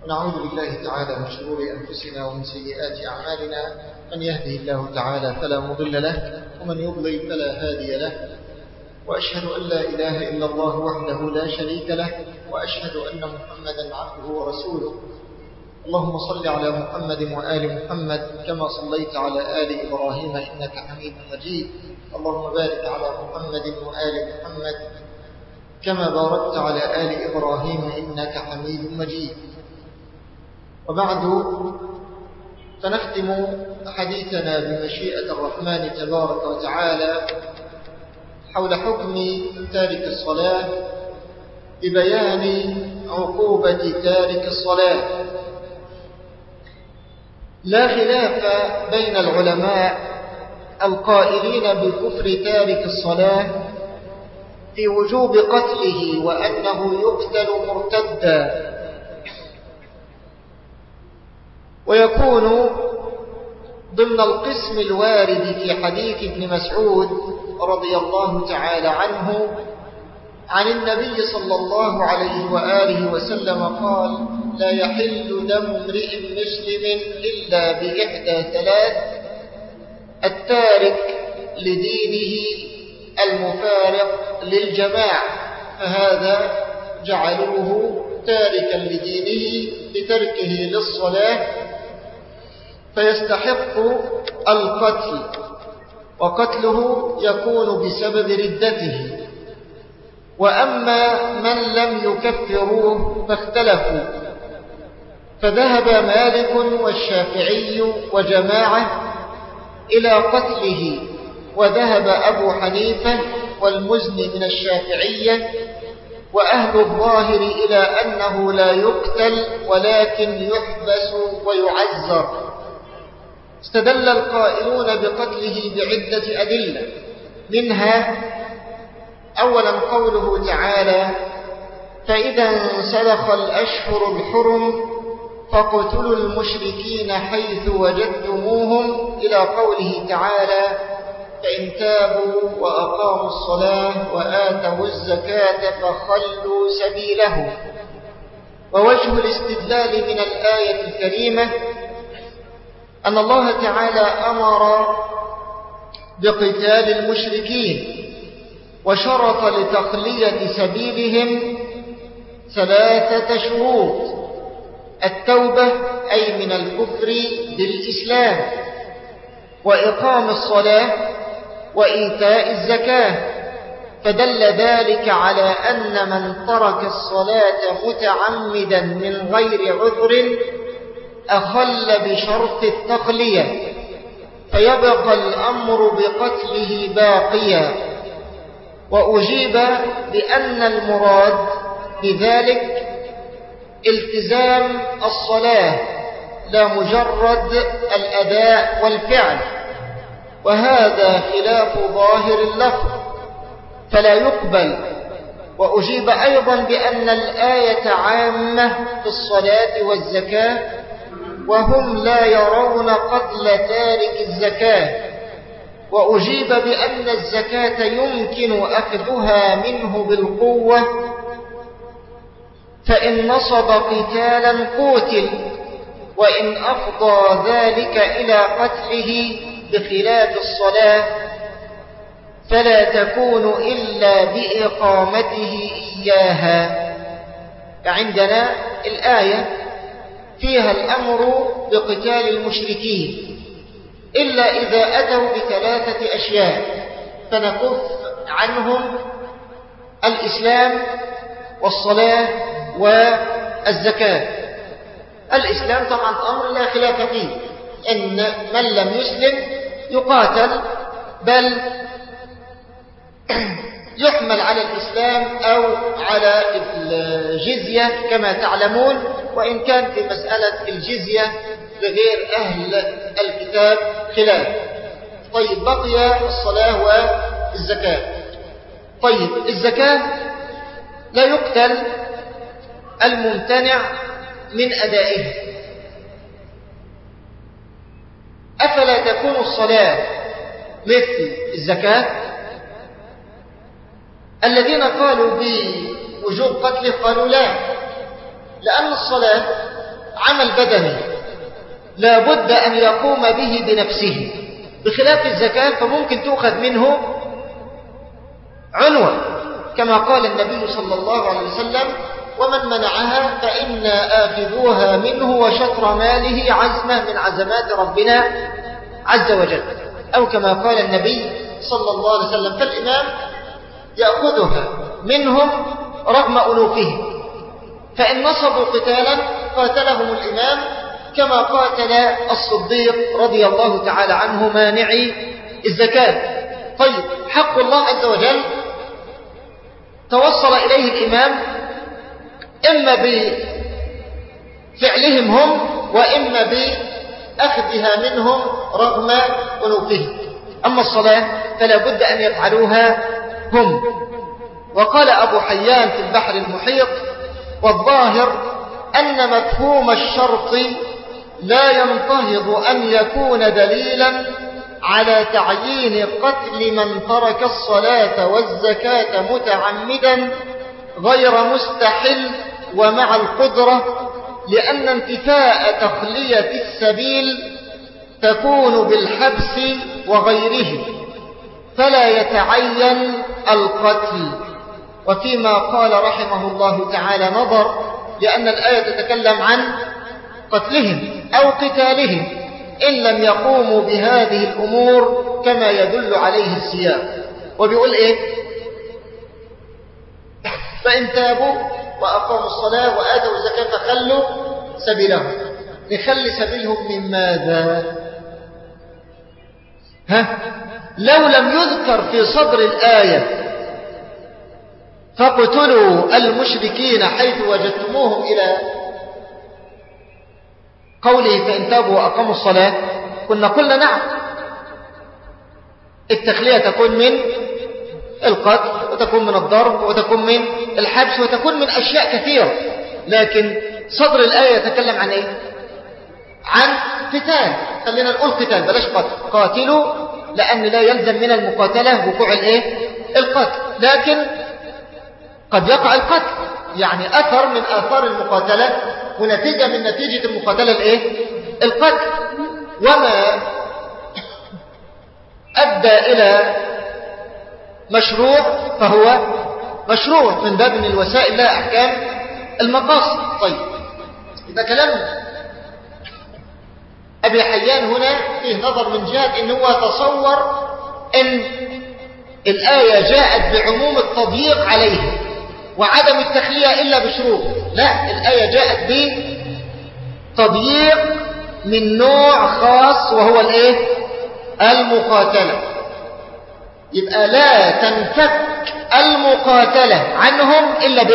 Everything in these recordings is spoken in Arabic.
ونعوذ بالله تعالى من شرور أنفسنا ومن سيئات أعمالنا. من يهده الله تعالى فلا مضل له، ومن يضلل فلا هادي له. وأشهد أن لا إله إلا الله وحده لا شريك له، وأشهد أن محمدا عبده ورسوله. اللهم صل على محمد وآل محمد كما صليت على آل إبراهيم إنك حميد مجيد. اللهم بارك على محمد وآل محمد كما باركت على آل إبراهيم إنك حميد مجيد. وبعد، فنختم حديثنا بمشيئة الرحمن تبارك وتعالى حول حكم تارك الصلاة، ببيان عقوبة تارك الصلاة. لا خلاف بين العلماء القائلين بكفر تارك الصلاة في وجوب قتله وأنه يقتل مرتدا، ويكون ضمن القسم الوارد في حديث ابن مسعود رضي الله تعالى عنه عن النبي صلى الله عليه وآله وسلم قال: لا يحل دم امرئ مسلم إلا بإحدى ثلاث: التارك لدينه المفارق للجماعة، فهذا جعلوه تاركا لدينه بتركه للصلاة فيستحق القتل، وقتله يكون بسبب ردته. وأما من لم يكفروه فاختلفوا، فذهب مالك والشافعي وجماعة إلى قتله، وذهب أبو حنيفة والمزني من الشافعية وأهل الظاهر إلى أنه لا يقتل ولكن يحبس ويعزر. استدل القائلون بقتله بعدة أدلة، منها أولا قوله تعالى: فإذا انسلخ الأشهر الحرم فاقتلوا المشركين حيث وجدتموهم، إلى قوله تعالى: فإن تابوا وأقاموا الصلاة وآتوا الزكاة فخلوا سبيلهم. ووجه الاستدلال من الآية الكريمة أن الله تعالى أمر بقتال المشركين، وشرط لتخلية سبيلهم 3 شروط: التوبة أي من الكفر بالإسلام، وإقام الصلاة، وإيتاء الزكاة. فدل ذلك على أن من ترك الصلاة متعمدا من غير عذر أخل بشرط التخلية، فيبقى الأمر بقتله باقيا. وأجيب بأن المراد بذلك التزام الصلاة لا مجرد الأداء والفعل، وهذا خلاف ظاهر اللفظ فلا يقبل. وأجيب أيضا بأن الآية عامة في الصلاة والزكاة، وهم لا يرون قتل تارك الزكاة. وأجيب بأن الزكاة يمكن أخذها منه بالقوة، فإن نصب قتالا قتل، وإن أفضى ذلك إلى قتله بخلاف الصلاة فلا تكون إلا بإقامته إياها. فعندنا الآية فيها الأمر بقتال المشركين إلا إذا أتوا ب3 أشياء، فنكف عنهم الإسلام والصلاة والزكاة. الإسلام طبعا أمر لا خلاف فيه، إن من لم يسلم يقاتل، بل يحمل على الإسلام أو على الجزية كما تعلمون، وإن كان في مسألة الجزية لغير أهل الكتاب خلاف. طيب، بقي الصلاة والزكاة. طيب، الزكاة لا يقتل الممتنع من أدائه، أفلا تكون الصلاة مثل الزكاة؟ الذين قالوا بوجوب قتله قالوا لا، لأن الصلاة عمل بدني لا بد أن يقوم به بنفسه، بخلاف الزكاة فممكن تؤخذ منه عنوة، كما قال النبي صلى الله عليه وسلم: ومن منعها فإنا آخذوها منه وشطر ماله عزمة من عزمات ربنا عز وجل، أو كما قال النبي صلى الله عليه وسلم. فالإمام يأخذها منهم رغم ألوفهم، فإن نصبوا قتالا قاتلهم الإمام كما قاتل الصديق رضي الله تعالى عنه مانعي الزكاة. طيب، حق الله عز وجل توصل إليه الإمام إما بفعلهم هم وإما بأخذها منهم رغم ألوفهم. أما الصلاة فلا بد أن يفعلوها هم. وقال أبو حيان في البحر المحيط: والظاهر أن مفهوم الشرط لا ينتهض أن يكون دليلا على تعيين قتل من ترك الصلاة والزكاة متعمدا غير مستحل ومع القدرة، لأن انتفاء تخلية السبيل تكون بالحبس وغيره، فلا يتعين القتل. وفيما قال رحمه الله تعالى نظر، لأن الآية تتكلم عن قتلهم أو قتالهم إن لم يقوموا بهذه الأمور كما يدل عليه السياق. وبيقول إيه؟ فإن تابوا وأقاموا الصلاة وآتوا الزكاة فخلوا سبيلهم. نخلي سبيلهم من ماذا؟ لو لم يذكر في صدر الآية فاقتلوا المشركين حيث وجدتموهم إلى قوله فإن تابوا وأقاموا الصلاة، كنا قلنا نعم، التخلية تكون من القتل وتكون من الضرب وتكون من الحبس وتكون من أشياء كثيرة. لكن صدر الآية يتكلم عن إيه؟ عن قتال. خلينا نقول قتال بلاش قتل. قاتلوا، لأن لا يلزم من المقاتلة وقوع الإيه؟ القتل، لكن قد يقع القتل، يعني أثر من آثار المقاتلة ونتيجة من نتيجة المقاتلة الإيه؟ القتل. وما أدى إلى مشروع فهو مشروع من باب من الوسائل لا أحكام المقاصد. طيب، إذا كلام أبي حيان هنا فيه نظر من جهة إن هو تصور إن الآية جاءت بعموم التضييق عليه وعدم التخلية إلا بشروط. لا، الآية جاءت بتضييق من نوع خاص وهو الإيه؟ المقاتلة. يبقى لا تنفك المقاتلة عنهم إلا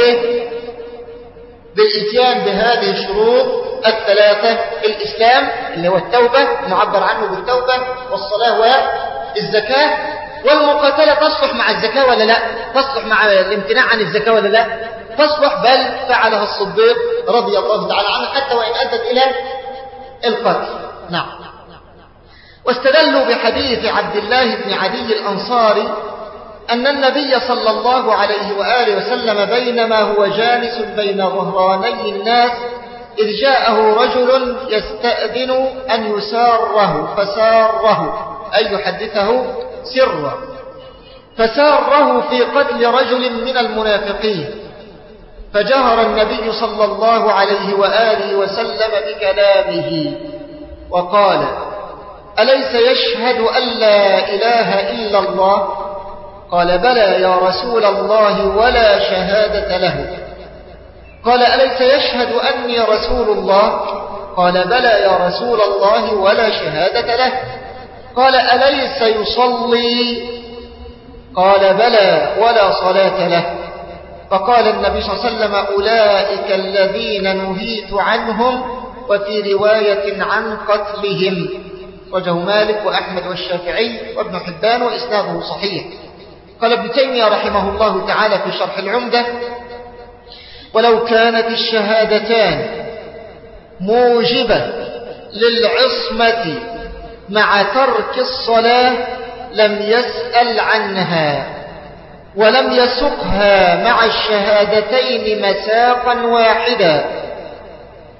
بالإتيان بهذه الشروط الثلاثة: الإسلام اللي هو التوبة معبر عنه بالتوبة، والصلاة والزكاة. والمقاتلة تصلح مع الزكاة ولا لا؟ تصلح مع الامتناع عن الزكاة ولا لا؟ تصلح، بل فعلها الصديق رضي الله تعالى عنه حتى وإن أدت إلى القتل. نعم. واستدلوا بحديث عبد الله بن عدي الأنصاري أن النبي صلى الله عليه وآله وسلم بينما هو جالس بين ظهراني الناس إذ جاءه رجل يستأذن أن يساره فساره، أي يحدثه سرا، فساره في قتل رجل من المنافقين، فجهر النبي صلى الله عليه وآله وسلم بكلامه وقال: أليس يشهد أن لا إله إلا الله؟ قال: بلى يا رسول الله ولا شهادة له. قال: أليس يشهد أني رسول الله؟ قال: بلى يا رسول الله ولا شهادة له. قال: أليس يصلي؟ قال: بلى ولا صلاة له. فقال النبي صلى الله عليه وسلم: أولئك الذين نهيت عنهم، وفي رواية عن قتلهم. وجه مالك وأحمد والشافعي وابن حبان وإسناده صحيح. قال ابن تيمية رحمه الله تعالى في شرح العمدة: ولو كانت الشهادتان موجبة للعصمة مع ترك الصلاة لم يسأل عنها ولم يسقها مع الشهادتين مساقا واحدا،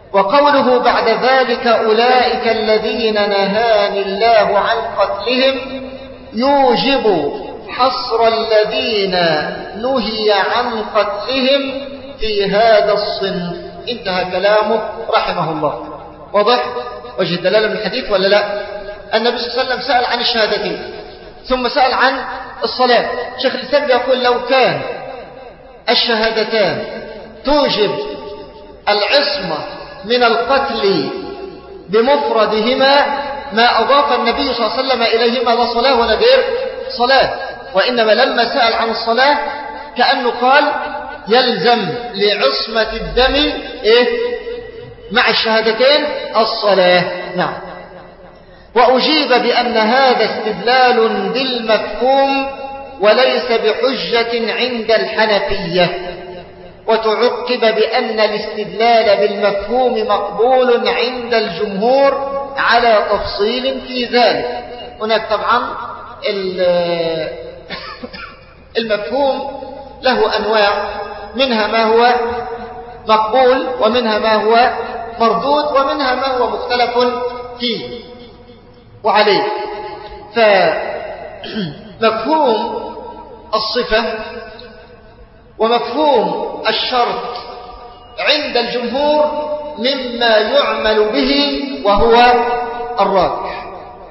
وقوله بعد ذلك أولئك الذين نهاني الله عن قتلهم يوجب حصر الذين نهي عن قتلهم في هذا الصنف. انتهى كلامه رحمه الله. واضح وجه الدلالة من الحديث ولا لا؟ النبي صلى الله عليه وسلم سأل عن الشهادتين ثم سأل عن الصلاة. شيخ الإسلام يقول لو كان الشهادتان توجب العصمة من القتل بمفردهما ما أضاف النبي صلى الله عليه وسلم إليهما لا صلاة ولا غير صلاة، وإنما لما سأل عن الصلاة كأنه قال يلزم لعصمة الدم مع الشهادتين الصلاة. نعم. وأجيب بأن هذا استدلال بالمفهوم وليس بحجة عند الحنفية، وتعقب بأن الاستدلال بالمفهوم مقبول عند الجمهور على تفصيل في ذلك. هناك طبعا المفهوم له أنواع، منها ما هو مقبول ومنها ما هو مردود ومنها ما هو مختلف فيه وعليه. فمفهوم الصفة ومفهوم الشرط عند الجمهور مما يعمل به وهو الراجح.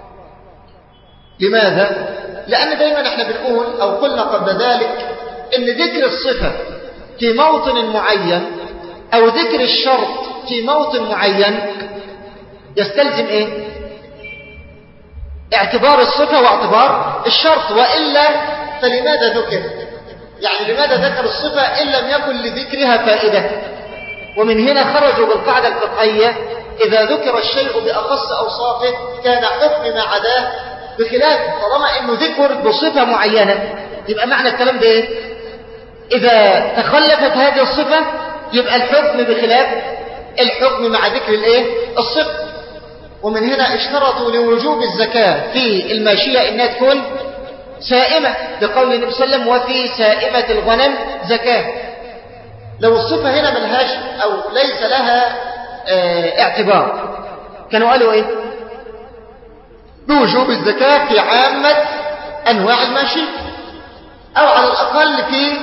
لماذا؟ لأن دائما احنا بنقول أو قلنا قبل ذلك إن ذكر الصفة في موطن معين أو ذكر الشرط في موطن معين يستلزم اعتبار الصفة واعتبار الشرط، وإلا فلماذا ذكر؟ يعني لماذا ذكر الصفة إن لم يكن لذكرها فائدة؟ ومن هنا خرجوا بالقاعدة الفقهية إذا ذكر الشيء بأخص أوصافه كان حكم ما عداه بخلاف. طالما إنه ذكر بصفة معينة يبقى معنى الكلام ده إذا تخلفت هذه الصفة يبقى الحكم بخلاف الحكم مع ذكر الصفة. ومن هنا اشترطوا لوجوب الزكاة في الماشية إنها تكون سائمة لقول النبي صلى الله عليه وسلم وفي سائمة الغنم زكاة. لو الصفة هنا ملهاش أو ليس لها اعتبار كانوا قالوا بوجوب الزكاة في عامة أنواع الماشية أو على الأقل في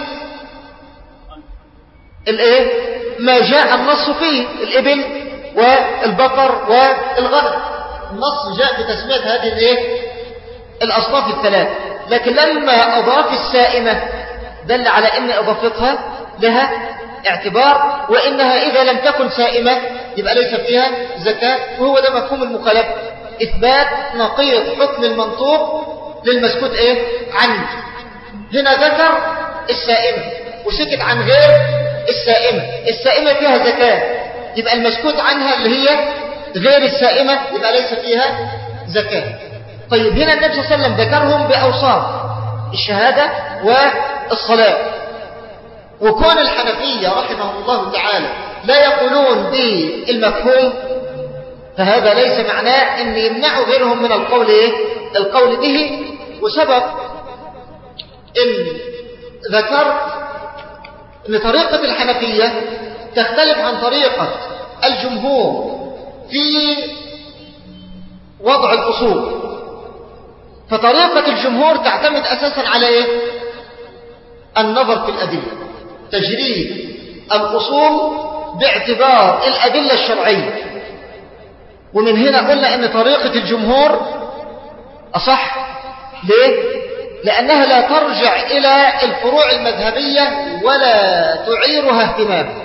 ما جاء النص فيه الإبل والبقر والغنم. النص جاء بتسمية هذه الأصناف الثلاث، لكن لما أضاف السائمة دل على أن إضافتها لها اعتبار، وإنها إذا لم تكن سائمة يبقى ليس فيها زكاة. وهو ده مفهوم المخالفة، إثبات نقيض حكم المنطوق للمسكوت عنه. هنا ذكر السائمة وسكت عن غير السائمة. السائمة فيها زكاة يبقى المسكوت عنها اللي هي غير السائمة يبقى ليس فيها زكاة. طيب هنا النبي صلى الله عليه وسلم ذكرهم بأوصاف الشهادة والصلاة. وكون الحنفية رحمه الله تعالى لا يقولون بالمفهوم فهذا ليس معناه أن يمنعوا غيرهم من القول به. وسبب إن ذكرت أن طريقة الحنفية تختلف عن طريقة الجمهور في وضع الأصول. فطريقة الجمهور تعتمد أساسا على النظر في الأدلة، تجريد الأصول باعتبار الأدلة الشرعية. ومن هنا قلنا أن طريقة الجمهور أصح. ليه؟ لأنها لا ترجع إلى الفروع المذهبية ولا تعيرها اهتمام.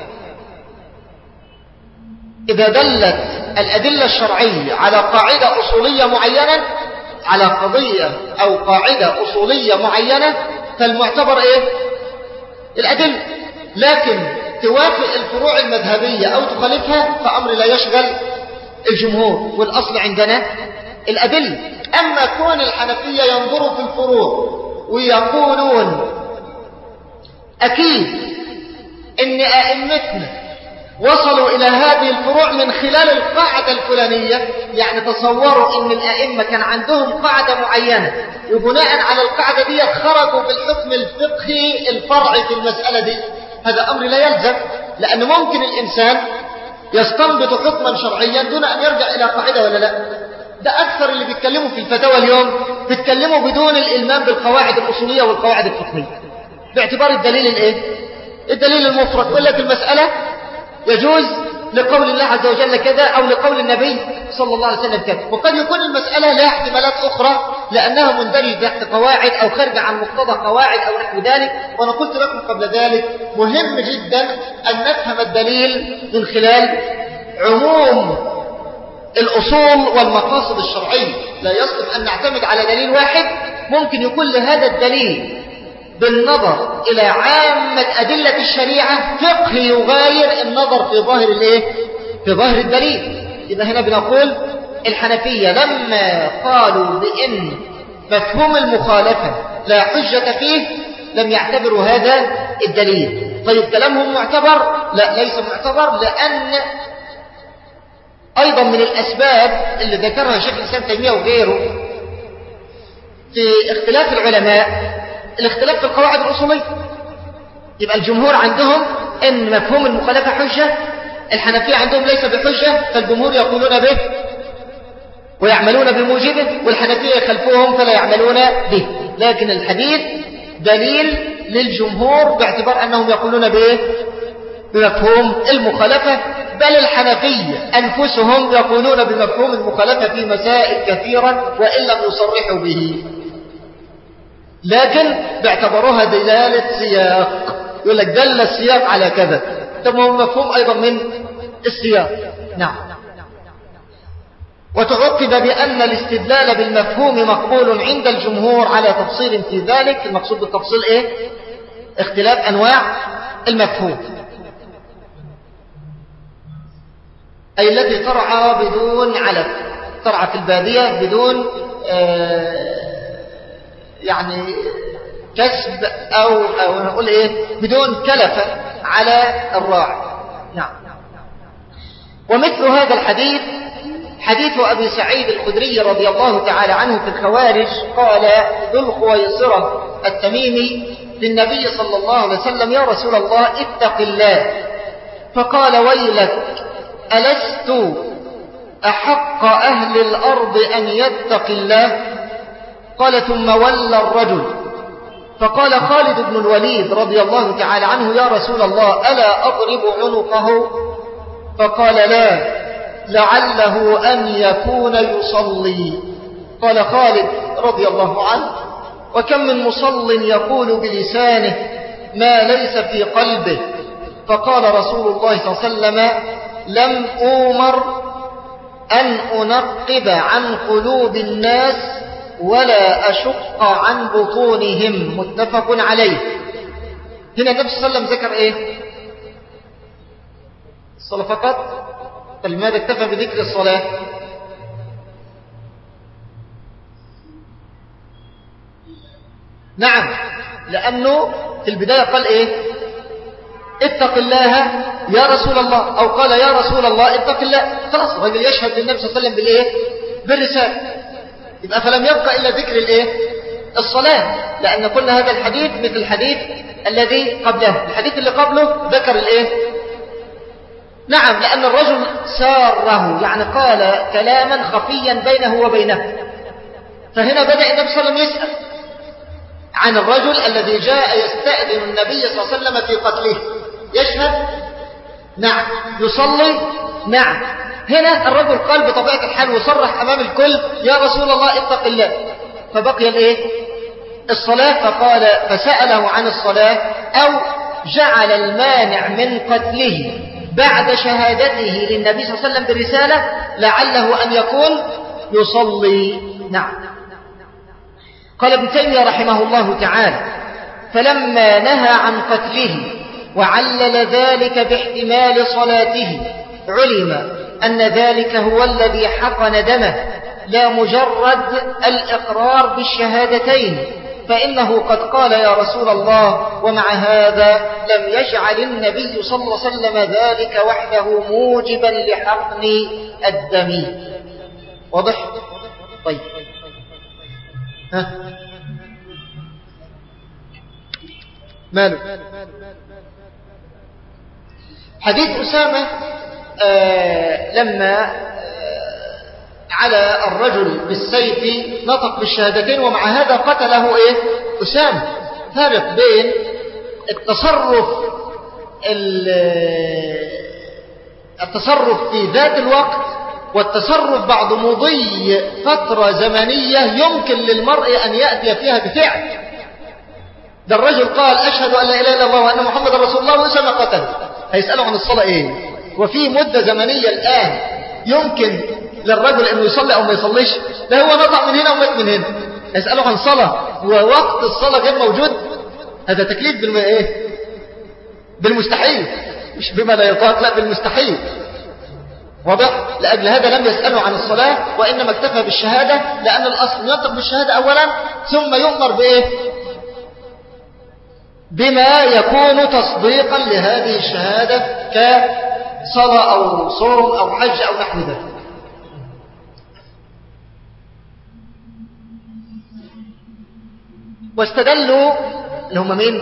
إذا دلت الأدلة الشرعية على قاعدة أصولية معينة، على قضية أو قاعدة أصولية معينة، فالمعتبر الأدلة. لكن توافق الفروع المذهبية أو تخالفها فأمر لا يشغل الجمهور، والأصل عندنا الأدلة. أما كون الحنفية ينظروا في الفروع ويقولون أكيد إن أئمتنا وصلوا إلى هذه الفروع من خلال القاعدة الفلانية، يعني تصوروا إن الأئمة كان عندهم قاعدة معينة وبناء على القاعدة دي خرجوا بالحكم الفقهي الفرعي في المسألة دي. هذا أمر لا يلزم، لأنه ممكن الإنسان يستنبط حكما شرعيا دون أن يرجع إلى قاعدة ولا لا؟ ده أكثر اللي بيتكلموا في الفتاوى اليوم بيتكلموا بدون الإلمام بالقواعد الأصولية والقواعد الفقهية باعتبار الدليل الإيه؟ الدليل المفرد. يقول لك المسألة يجوز لقول الله عز وجل كذا أو لقول النبي صلى الله عليه وسلم كذا، وقد يكون المسألة لها احتمالات أخرى لأنها مندرجة تحت قواعد أو خارجة عن مقتضى قواعد أو نحو ذلك. وأنا قلت لكم قبل ذلك مهم جدا أن نفهم الدليل من خلال عموم الأصول والمقاصد الشرعية. لا يصلح أن نعتمد على دليل واحد ممكن يكون لهذا الدليل بالنظر إلى عامة أدلة الشريعة فقه يغاير النظر في ظاهر الإيه؟ في ظاهر الدليل. إذا هنا بنقول الحنفية لما قالوا بأن مفهوم المخالفة لا حجة فيه لم يعتبروا هذا الدليل. طيب كلامهم معتبر؟ لا، ليس معتبر، لأن أيضا من الأسباب اللي ذكرها شيخ الإسلام تيمية وغيره في اختلاف العلماء الاختلاف في القواعد الأصولية. يبقى الجمهور عندهم أن مفهوم المخالفة حجة، الحنفية عندهم ليس بحجة، فالجمهور يقولون به ويعملون بموجبه، والحنفية يخلفوهم فلا يعملون به. لكن الحديث دليل للجمهور باعتبار أنهم يقولون به بمفهوم المخالفة، بل الحنفية أنفسهم يقولون بمفهوم المخالفة في مسائل كثيرة وإن لم يصرحوا به، لكن باعتبروها دلالة سياق. يقول لك دل السياق على كذا، طب هو مفهوم أيضا من السياق. نعم. وتعقب بأن الاستدلال بالمفهوم مقبول عند الجمهور على تفصيل في ذلك. المقصود بالتفصيل إيه؟ اختلاف أنواع المفهوم، أي التي ترعى بدون علف، ترعى في البادية بدون يعني كسب أو نقول إيه بدون كلفة على الراعي. نعم. ومثل هذا الحديث حديث أبي سعيد الخدري رضي الله تعالى عنه في الخوارج. قال ذو الخويصرة التميمي للنبي صلى الله عليه وسلم: يا رسول الله اتق الله. فقال: ويلك، ألست أحق أهل الأرض أن يتق الله؟ قال: ثم ولى الرجل. فقال خالد بن الوليد رضي الله تعالى عنه: يا رسول الله ألا أضرب عنقه؟ فقال: لا، لعله أن يكون يصلي. قال خالد رضي الله عنه: وكم من مصل يقول بلسانه ما ليس في قلبه. فقال رسول الله صلى الله عليه وسلم: لم أؤمر أن أنقب عن قلوب الناس ولا أشق عن بطونهم. متفق عليه. هنا النبي صلى الله عليه وسلم ذكر إيه؟ الصلاة فقط؟ فلماذا اكتفى بذكر الصلاة؟ نعم، لأنه في البداية قال إيه؟ اتق الله يا رسول الله، أو قال يا رسول الله اتق الله. خلاص الرجل يشهد للنبي صلى الله عليه وسلم بالإيه؟ بالرسالة. يبقى فلم يبقى إلا ذكر الإيه؟ الصلاة، لأن كل هذا الحديث مثل الحديث الذي قبله. الحديث اللي قبله ذكر الإيه؟ نعم، لأن الرجل ساره، يعني قال كلاما خفيا بينه وبينه. فهنا بدأ النبي صلى الله عليه وسلم يسأل عن الرجل الذي جاء يستأذن النبي صلى الله عليه وسلم في قتله. يشهد؟ نعم. يصلي؟ نعم. هنا الرجل قال بطبيعة الحال وصرح أمام الكل: يا رسول الله اتق الله. فبقي الإيه؟ الصلاة. فقال فسأله عن الصلاة، أو جعل المانع من قتله بعد شهادته للنبي صلى الله عليه وسلم برسالة لعله أن يكون يصلي. نعم. قال ابن تيمية رحمه الله تعالى: فلما نهى عن قتله وعلل ذلك باحتمال صلاته علم أن ذلك هو الذي حقن دمه، لا مجرد الإقرار بالشهادتين، فإنه قد قال يا رسول الله، ومع هذا لم يجعل النبي صلى الله عليه وسلم ذلك وحده موجبا لحقن الدم. واضح؟ طيب. ماله؟ حديث أسامة لما على الرجل بالسيف نطق بالشهادتين ومع هذا قتله أسامة. فرق بين التصرف في ذات الوقت والتصرف بعد مضي فترة زمنية يمكن للمرء أن يأتي فيها بفعل. ده الرجل قال أشهد أن لا إله إلا الله وأن محمد رسول الله وأسامة قتل، هيسأله عن الصلاة وفي مدة زمنية الآن يمكن للرجل أنه يصلي أو ما يصليش؟ ده هو نطع من هنا ومات من هنا، هيسأله عن صلاة ووقت الصلاة غير موجود. هذا تكليف بالمستحيل، مش بما لا يطاق، لا بالمستحيل. واضح؟ لأجل هذا لم يسأله عن الصلاة وإنما اكتفى بالشهادة، لأن الأصل ينطق بالشهادة أولا ثم يؤمر بما يكون تصديقا لهذه الشهادة كصلاة أو صوم أو حج أو نحو ذلك. واستدلوا اللي هم مين؟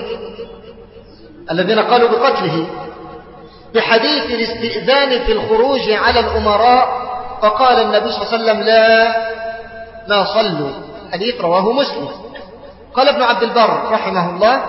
الذين قالوا بقتله بحديث الاستئذان في الخروج على الأمراء، فقال النبي صلى الله عليه وسلم لا صلوا. حديث رواه مسلم. قال ابن عبد البر رحمه الله: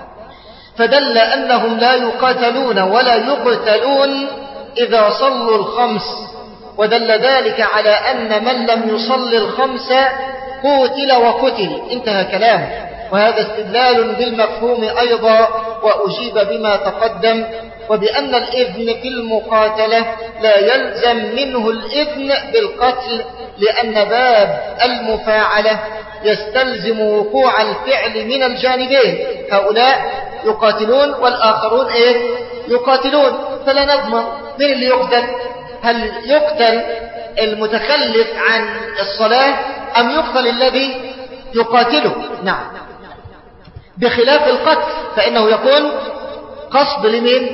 فدل أنهم لا يقاتلون ولا يقتلون إذا صلوا الخمس، ودل ذلك على أن من لم يصل الخمس قتل وقتل. انتهى كلامه. وهذا استدلال بالمفهوم أيضا، وأجيب بما تقدم، وبأن الإذن في المقاتلة لا يلزم منه الإذن بالقتل، لأن باب المفاعلة يستلزم وقوع الفعل من الجانبين، هؤلاء يقاتلون والآخرون يقاتلون، فلا نضمن من اللي يقتل. هل يقتل المتخلف عن الصلاة أم يقتل الذي يقاتله؟ نعم، بخلاف القتل فإنه يكون قصد لمن؟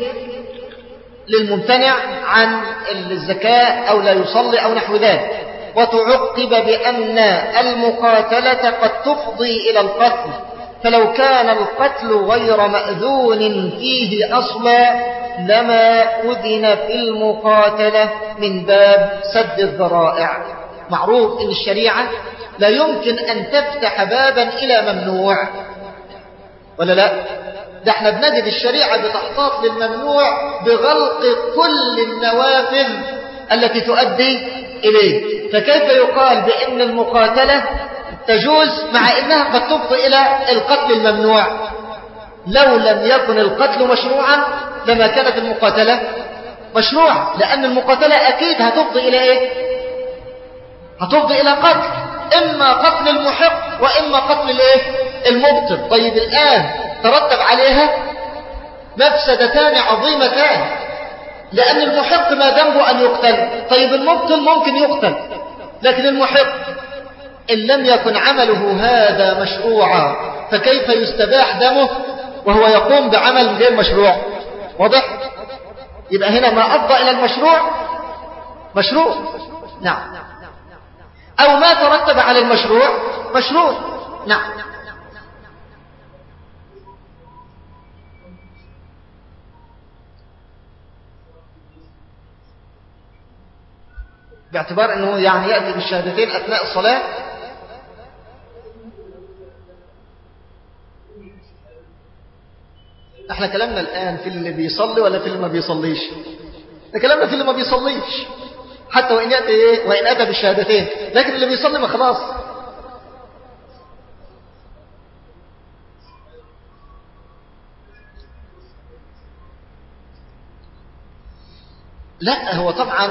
للممتنع عن الزكاة أو لا يصلي أو نحو ذلك. وتعقب بأن المقاتلة قد تفضي إلى القتل، فلو كان القتل غير مأذون فيه أصلا لما أذن في المقاتلة من باب سد الذرائع. معروف إن الشريعة لا يمكن أن تفتح بابا إلى ممنوع، ولا لا؟ ده احنا بنجد الشريعة بتحتاط للممنوع بغلق كل النوافذ التي تؤدي إليه. فكيف يقال بأن المقاتلة تجوز مع أنها قد تفضي إلى القتل الممنوع؟ لو لم يكن القتل مشروعا لما كانت المقاتلة مشروعة، لأن المقاتلة أكيد هتفضي إلى هتفضي إلى قتل، إما قتل المحق وإما قتل المبطل. طيب الآن ترتب عليها مفسدتان عظيمتان، لأن المحق ما ذنبه أن يقتل. طيب المبطل ممكن يقتل، لكن المحق إن لم يكن عمله هذا مشروعا فكيف يستباح دمه وهو يقوم بعمل غير مشروع؟ واضح؟ يبقى هنا ما أفضى إلى المشروع مشروع، نعم، أو ما ترتب على المشروع مشروع، نعم. باعتبار أنه يعني يأتي بالشهادتين أثناء الصلاة. احنا كلامنا الآن في اللي بيصلي ولا في اللي ما بيصليش؟ ده كلامنا في اللي ما بيصليش، حتى وإن يأتي وإن أتى بالشهادتين، لكن اللي بيصلي ما خلاص. لا، هو طبعا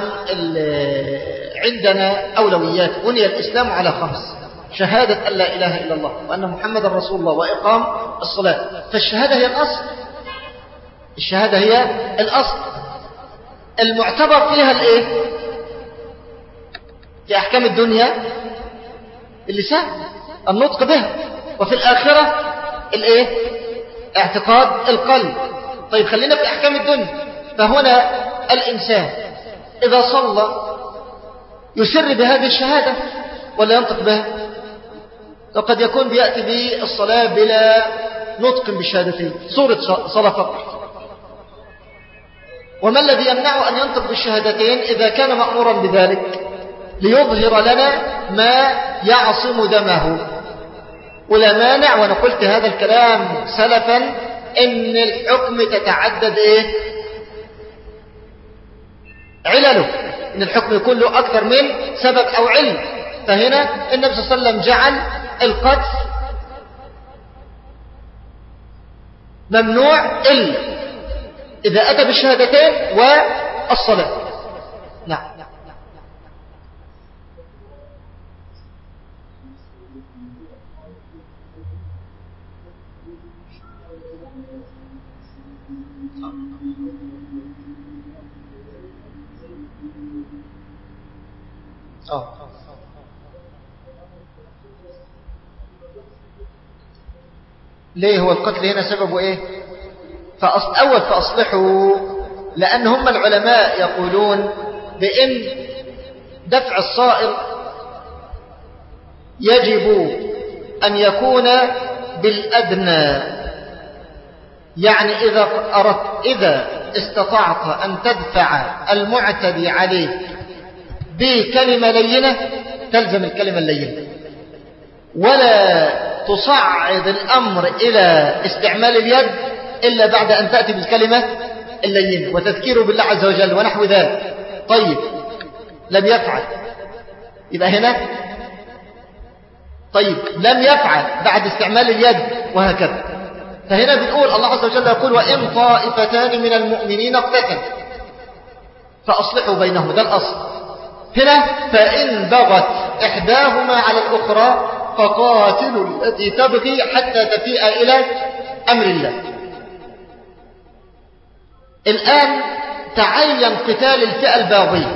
عندنا أولويات. بني الإسلام على 5: شهادة أن لا إله إلا الله وأن محمد رسول الله وإقام الصلاة. فالشهادة هي الأصل، الشهادة هي الأصل المعتبر فيها في أحكام الدنيا اللسان، النطق بها، وفي الآخرة اعتقاد القلب. طيب خلينا في أحكام الدنيا. فهنا الإنسان إذا صلى يسر بهذه الشهادة ولا ينطق بها؟ وقد يكون بيأتي بالصلاة بلا نطق بالشهادتين، صورة صلاة فقط. وما الذي يمنعه أن ينطق بالشهادتين إذا كان مأمورا بذلك؟ ليظهر لنا ما يعصم دمه. ولا مانع، وأنا قلت هذا الكلام سلفا، إن الحكم تتعدد علله، إن الحكم يكون له أكثر من سبب أو علم. فهنا النبي صلى الله عليه وسلم جعل القتل ممنوع إلا إذا أتى بالشهادتين والصلاة. نعم. ليه هو القتل هنا سببه ايه؟ أول فأصلحوا، لأن هم العلماء يقولون بأن دفع الصائر يجب أن يكون بالأدنى. يعني إذا استطعت أن تدفع المعتدي عليك بكلمة لينة تلزم الكلمة اللينة، ولا تصعد الأمر إلى استعمال اليد إلا بعد أن تأتي بالكلمة اللينة وتذكيره بالله عز وجل ونحو ذلك. طيب لم يفعل، يبقى هنا طيب لم يفعل بعد استعمال اليد وهكذا. فهنا بنقول الله عز وجل يقول وإن طائفتان من المؤمنين اقتتلوا فأصلحوا بينهما، ده الأصل. هنا فإن بغت إحداهما على الأخرى فقاتلوا التي تبغي حتى تفيء إلى أمر الله. الآن تعين قتال الفئة الباغية.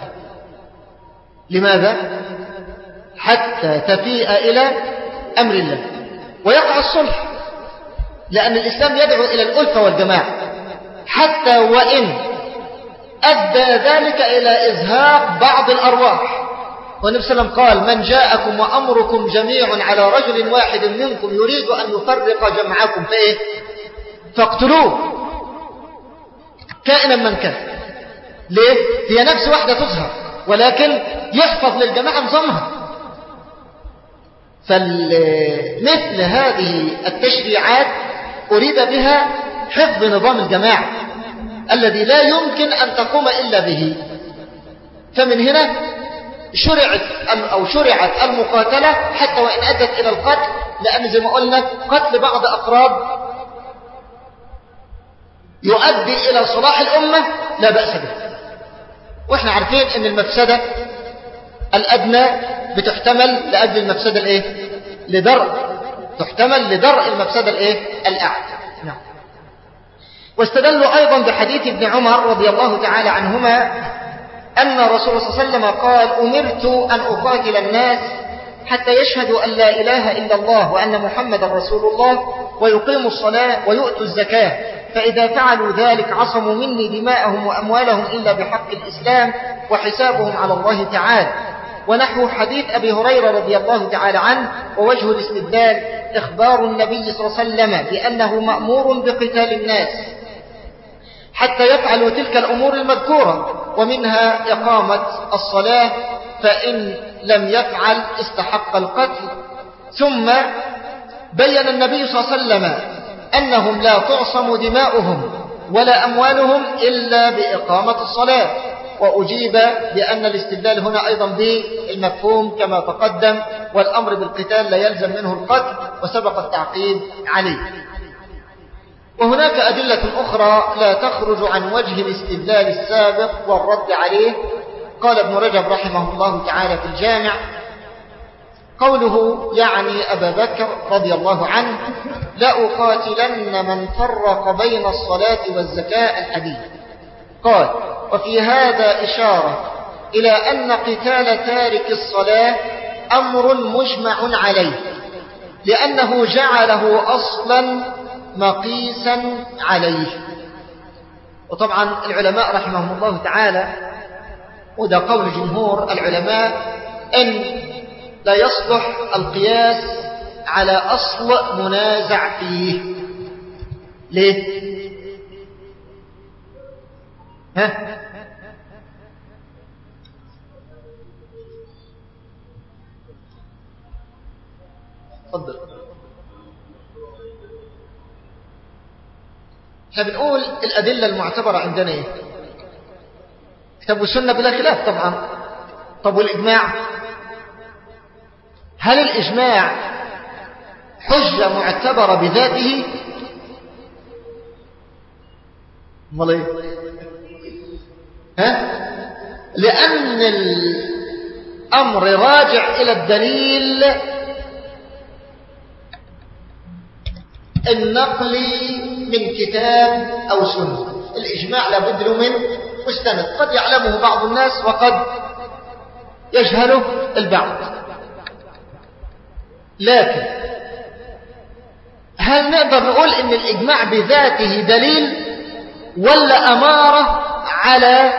لماذا؟ حتى تفيء إلى أمر الله ويقع الصلح، لأن الإسلام يدعو إلى الألفة والجماعة، حتى وإن أدى ذلك إلى إزهاق بعض الأرواح. والنبي صلى الله عليه وسلم قال من جاءكم وأمركم جميع على رجل واحد منكم يريد أن يفرق جمعكم فإيه؟ فاقتلوه كائنا من كان. ليه؟ هي نفس واحدة تظهر، ولكن يحفظ للجماعة نظامها. فمثل هذه التشريعات أريد بها حفظ نظام الجماعة الذي لا يمكن أن تقوم إلا به. فمن هنا شرعت المقاتلة حتى وإن أدت إلى القتل، لأن زي ما قلنا قتل بعض أفراد يؤدي إلى صلاح الأمة لا بأس به. وإحنا عارفين أن المفسدة الأدنى بتحتمل لأجل المفسدة تحتمل لدرء المفسدة الأعلى. نعم. واستدلوا أيضا بحديث ابن عمر رضي الله تعالى عنهما أن رسول الله صلى الله عليه وسلم قال أمرت أن أقاتل الناس حتى يشهدوا أن لا إله إلا الله وأن محمد رسول الله ويقيموا الصلاة ويؤتوا الزكاة، فإذا فعلوا ذلك عصموا مني دماءهم وأموالهم إلا بحق الإسلام وحسابهم على الله تعالى. ونحو حديث أبي هريرة رضي الله تعالى عنه. ووجه الاستدلال إخبار النبي صلى الله عليه وسلم بأنه مأمور بقتال الناس حتى يفعلوا تلك الأمور المذكورة، ومنها إقامة الصلاة، فإن لم يفعل استحق القتل. ثم بين النبي صلى الله عليه وسلم أنهم لا تعصم دماؤهم ولا أموالهم إلا بإقامة الصلاة. وأجيب بأن الاستدلال هنا أيضا بالمفهوم كما تقدم، والأمر بالقتال لا يلزم منه القتل وسبق التعقيب عليه. وهناك أدلة أخرى لا تخرج عن وجه الاستدلال السابق والرد عليه. قال ابن رجب رحمه الله تعالى في الجامع قوله يعني أبا بكر رضي الله عنه لأقاتلن من فرق بين الصلاة والزكاة الحديث. قال وفي هذا إشارة إلى أن قتال تارك الصلاة أمر مجمع عليه، لأنه جعله أصلا مقيسا عليه. وطبعا العلماء رحمهم الله تعالى، وده قول جمهور العلماء، أن لا يصلح القياس على أصل منازع فيه. ليه؟ ها؟ تفضل. احنا بنقول الأدلة المعتبرة عندنا ايه؟ كتاب والسنة بلا خلاف طبعا. طب والإجماع؟ هل الإجماع حجة معتبرة بذاته؟ امال ايه؟ ها؟ لأن الأمر راجع إلى الدليل النقلي من كتاب أو سنة. الإجماع لابد له من مستند، قد يعلمه بعض الناس وقد يجهله البعض. لكن هل نقدر نقول إن الإجماع بذاته دليل ولا أمارة على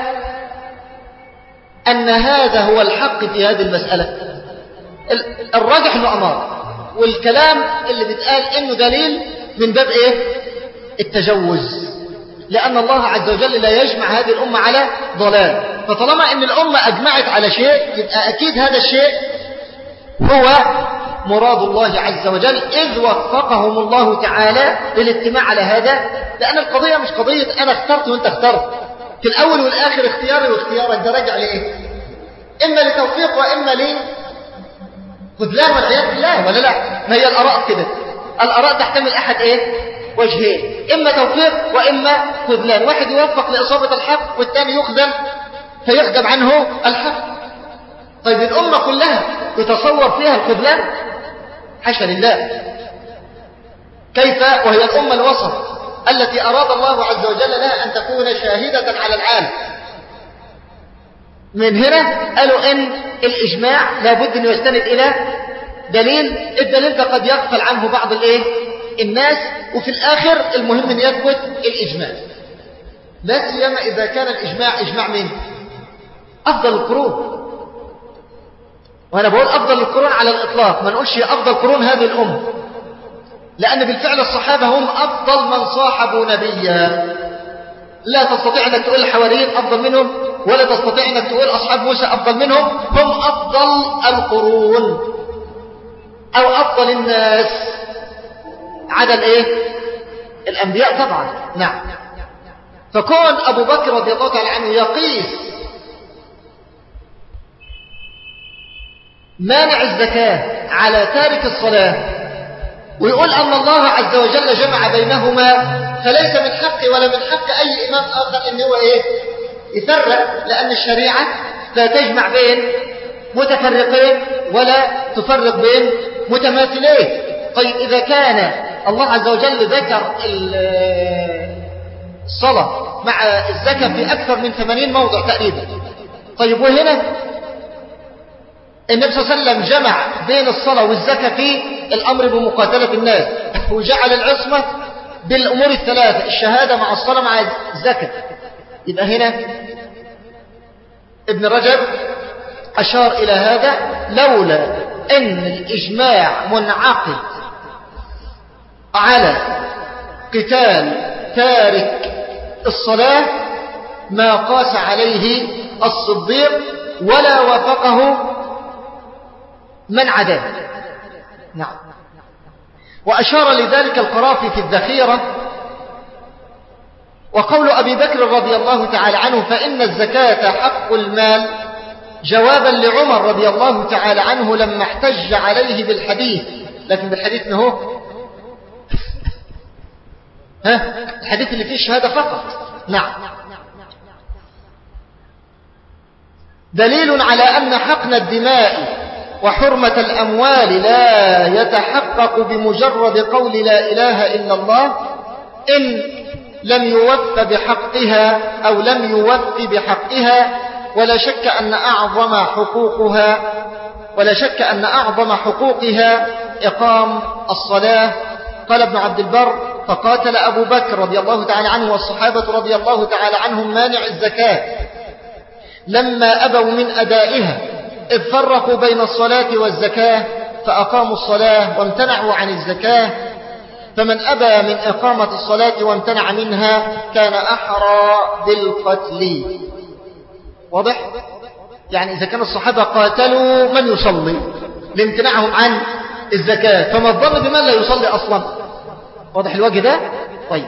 أن هذا هو الحق في هذه المسألة؟ الراجح أنه أمارة، والكلام اللي بيتقال إنه دليل من باب إيه؟ التجوز، لأن الله عز وجل لا يجمع هذه الأمة على ضلال. فطالما إن الأمة أجمعت على شيء يبقى أكيد هذا الشيء هو مراد الله عز وجل، إذ وفقهم الله تعالى للاجتماع على هذا. لأن القضية مش قضية أنا اخترت وأنت اخترت، في الأول والآخر اختياري واختيارك ده راجع لإيه؟ إما لتوفيق وإما لخذلان والعياذ بالله، ولا لا؟ ما هي الآراء كده، الآراء تحتمل أحد إيه؟ وجهين، إما توفيق وإما خذلان. واحد يوفق لإصابة الحق والثاني يخذل فيخدم عنه الحق. طيب الأمة كلها يتصور فيها الخذلان؟ حاشا لله. كيف وهي الأمة الوسط التي أراد الله عز وجل لها أن تكون شاهدة على العالم؟ من هنا قالوا إن الإجماع لابد أن يستند إلى دليل. الدليل ده قد يغفل عنه بعض الناس، وفي الآخر المهم أن يثبت الإجماع، لا سيما إذا كان الإجماع إجماع من أفضل القرون. وأنا بقول أفضل القرون على الإطلاق، ما نقولش أفضل قرون هذه الأمة، لأن بالفعل الصحابة هم أفضل من صاحبوا نبيا. لا تستطيع أنك تقول الحواريين أفضل منهم، ولا تستطيع أنك تقول أصحاب موسى أفضل منهم. هم أفضل القرون أو أفضل الناس عدا الإيه؟ الأنبياء طبعا. نعم. فكون أبو بكر رضي الله تعالى عنه يقيس مانع الزكاة على تارك الصلاة ويقول أن الله عز وجل جمع بينهما، فليس من حقي ولا من حق أي إمام آخر إن هو إيه؟ يفرق، لأن الشريعة لا تجمع بين متفرقين ولا تفرق بين متماثلين. طيب إذا كان الله عز وجل ذكر الصلاة مع الزكاة في أكثر من 80 موضع تقريبا، طيب وهنا النبي صلى الله عليه وسلم جمع بين الصلاة والزكاة في الأمر بمقاتلة الناس، وجعل العصمة بالأمور الثلاثة، الشهادة مع الصلاة مع الزكاة. يبقى هنا ابن رجب أشار إلى هذا، لولا أن الإجماع منعقد على قتال تارك الصلاة ما قاس عليه الصديق ولا وافقه من عداه. نعم. وأشار لذلك القرافي في الذخيرة، وقول أبي بكر رضي الله تعالى عنه فإن الزكاة حق المال جوابا لعمر رضي الله تعالى عنه لما احتج عليه بالحديث. لكن بالحديث هو الحديث اللي فيه الشهادة فقط. نعم. دليل على أن حقن الدماء وحرمة الأموال لا يتحقق بمجرد قول لا إله إلا الله إن لم يوف بحقها أو لم يوف بحقها، ولا شك أن أعظم حقوقها إقام الصلاة. قال ابن عبد البر فقاتل أبو بكر رضي الله تعالى عنه والصحابة رضي الله تعالى عنهم مانع الزكاة لما أبوا من أدائها، إذ فرقوا بين الصلاة والزكاة فأقاموا الصلاة وامتنعوا عن الزكاة، فمن أبى من إقامة الصلاة وامتنع منها كان أحرى بالقتل. واضح؟ يعني إذا كان الصحابة قاتلوا من يصلي لامتناعهم عن الزكاة، فما الظن بمن لا يصلي أصلا؟ واضح الوجه ده؟ طيب،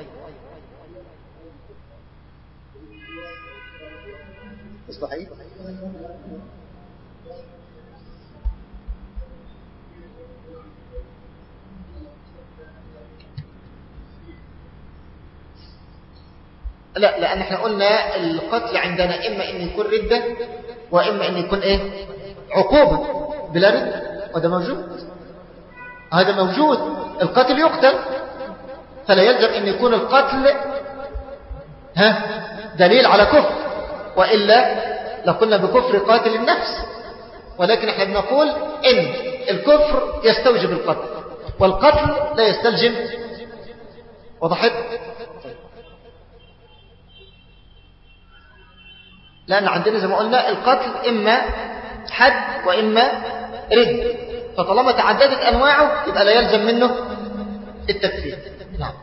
صحيح. لا، لأن احنا قلنا القتل عندنا إما أن يكون ردة وإما أن يكون إيه؟ عقوبة بلا ردة، وده موجود. هذا موجود، القتل يقتل، فلا يلزم أن يكون القتل دليل على كفر، وإلا لقلنا بكفر قاتل النفس. ولكن احنا بنقول إن الكفر يستوجب القتل والقتل لا يستلزم. وضحت؟ لأن عندنا زي ما قلنا القتل إما حد وإما رد، فطالما تعددت أنواعه يبقى لا يلزم منه التكفير. نعم.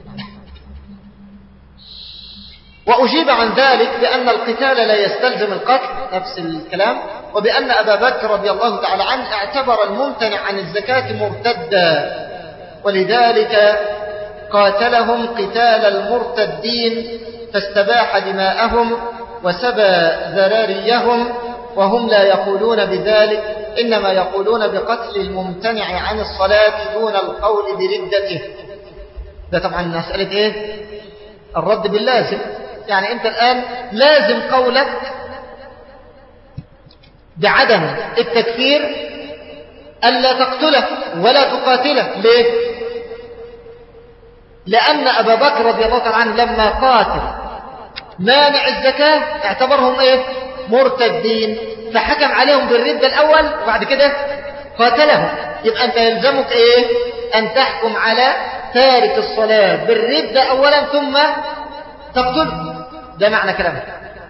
وأجيب عن ذلك بأن القتال لا يستلزم القتل، نفس الكلام، وبأن أبا بكر رضي الله تعالى عنه اعتبر الممتنع عن الزكاة مرتدا، ولذلك قاتلهم قتال المرتدين فاستباح دماءهم وسبى ذراريهم، وهم لا يقولون بذلك، إنما يقولون بقتل الممتنع عن الصلاة دون القول بردته. ده طبعا مسألة إيه؟ الرد باللازم. يعني أنت الآن لازم قولك بعدم التكفير ألا تقتله ولا تقاتله. ليه؟ لأن أبا بكر رضي الله تعالى عنه لما قاتل مانع الزكاة اعتبرهم إيه؟ مرتدين، فحكم عليهم بالردة الأول وبعد كده قاتلهم. يبقى أنت يلزمك إيه؟ أن تحكم على تارك الصلاة بالردة أولا ثم تقتله. ده معنى كلامه.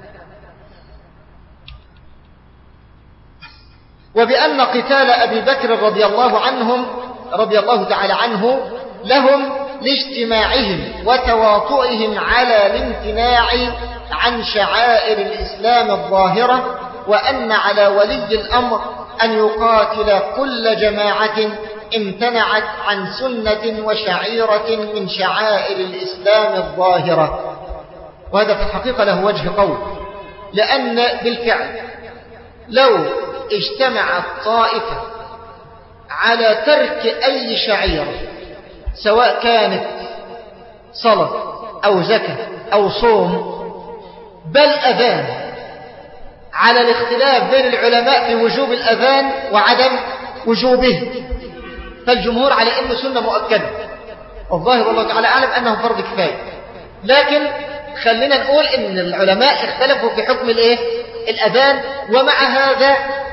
وبأن قتال أبي بكر رضي الله تعالى عنه لهم لاجتماعهم وتواطؤهم على الامتناع عن شعائر الإسلام الظاهرة، وأن على ولي الأمر أن يقاتل كل جماعة امتنعت عن سنة وشعيرة من شعائر الإسلام الظاهرة. وهذا في الحقيقة له وجه قول، لأن بالفعل لو اجتمعت طائفة على ترك أي شعيرة سواء كانت صلاة أو زكاة أو صوم بل أذان، على الاختلاف بين العلماء في وجوب الأذان وعدم وجوبه، فالجمهور على أنه سنة مؤكدة، والظاهر والله تعالى أعلم أنه فرض كفاية. لكن خلينا نقول أن العلماء اختلفوا في حكم الأذان، ومع هذا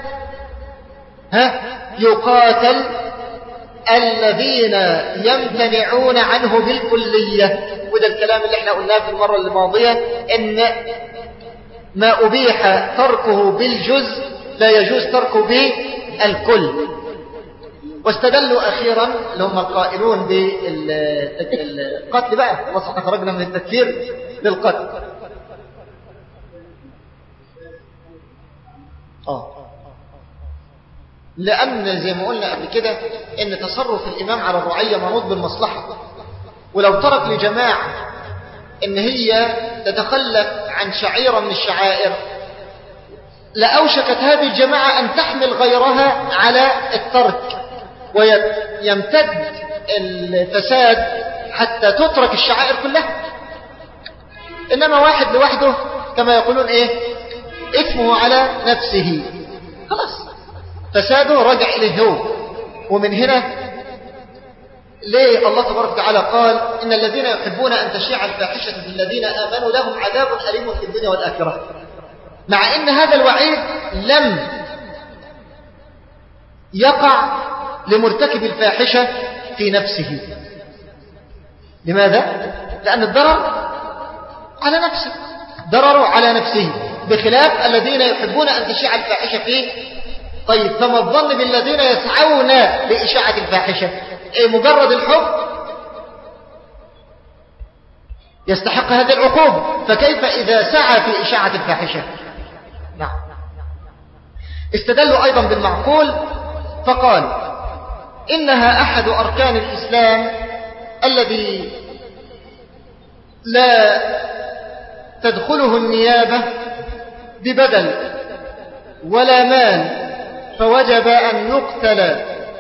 يقاتل الذين يمتنعون عنه بالكلية. وده الكلام اللي احنا قلناه في المرة الماضية، ان ما أبيح تركه بالجزء لا يجوز تركه بالكل. واستدلوا أخيرا اللي هم القائلون بالقتل بقى، خلاص احنا خرجنا من التكفير للقتل. لأن زي ما قلنا قبل كده إن تصرف الإمام على الرعية منوط بالمصلحة، ولو ترك لجماعة إن هي تتخلف عن شعيرة من الشعائر لأوشكت هذه الجماعة أن تحمل غيرها على الترك، ويمتد الفساد حتى تترك الشعائر كلها. إنما واحد لوحده كما يقولون إيه؟ إثمه على نفسه، خلاص فساده رجع إليه هو. ومن هنا ليه الله تبارك وتعالى قال إن الذين يحبون أن تشيع الفاحشة في الذين آمنوا لهم عذاب أليم في الدنيا والآخرة، مع أن هذا الوعيد لم يقع لمرتكب الفاحشة في نفسه. لماذا؟ لأن الضرر على نفسه، ضرره على نفسه، بخلاف الذين يحبون أن تشيع الفاحشة فيه. طيب فما الظن بالذين يسعون لإشاعة الفاحشة؟ مجرد الحب يستحق هذه العقوبة، فكيف إذا سعى في إشاعة الفاحشة؟ نعم. استدلوا أيضا بالمعقول فقال إنها أحد أركان الإسلام الذي لا تدخله النيابة ببدل ولا مال، فوجب أن يقتل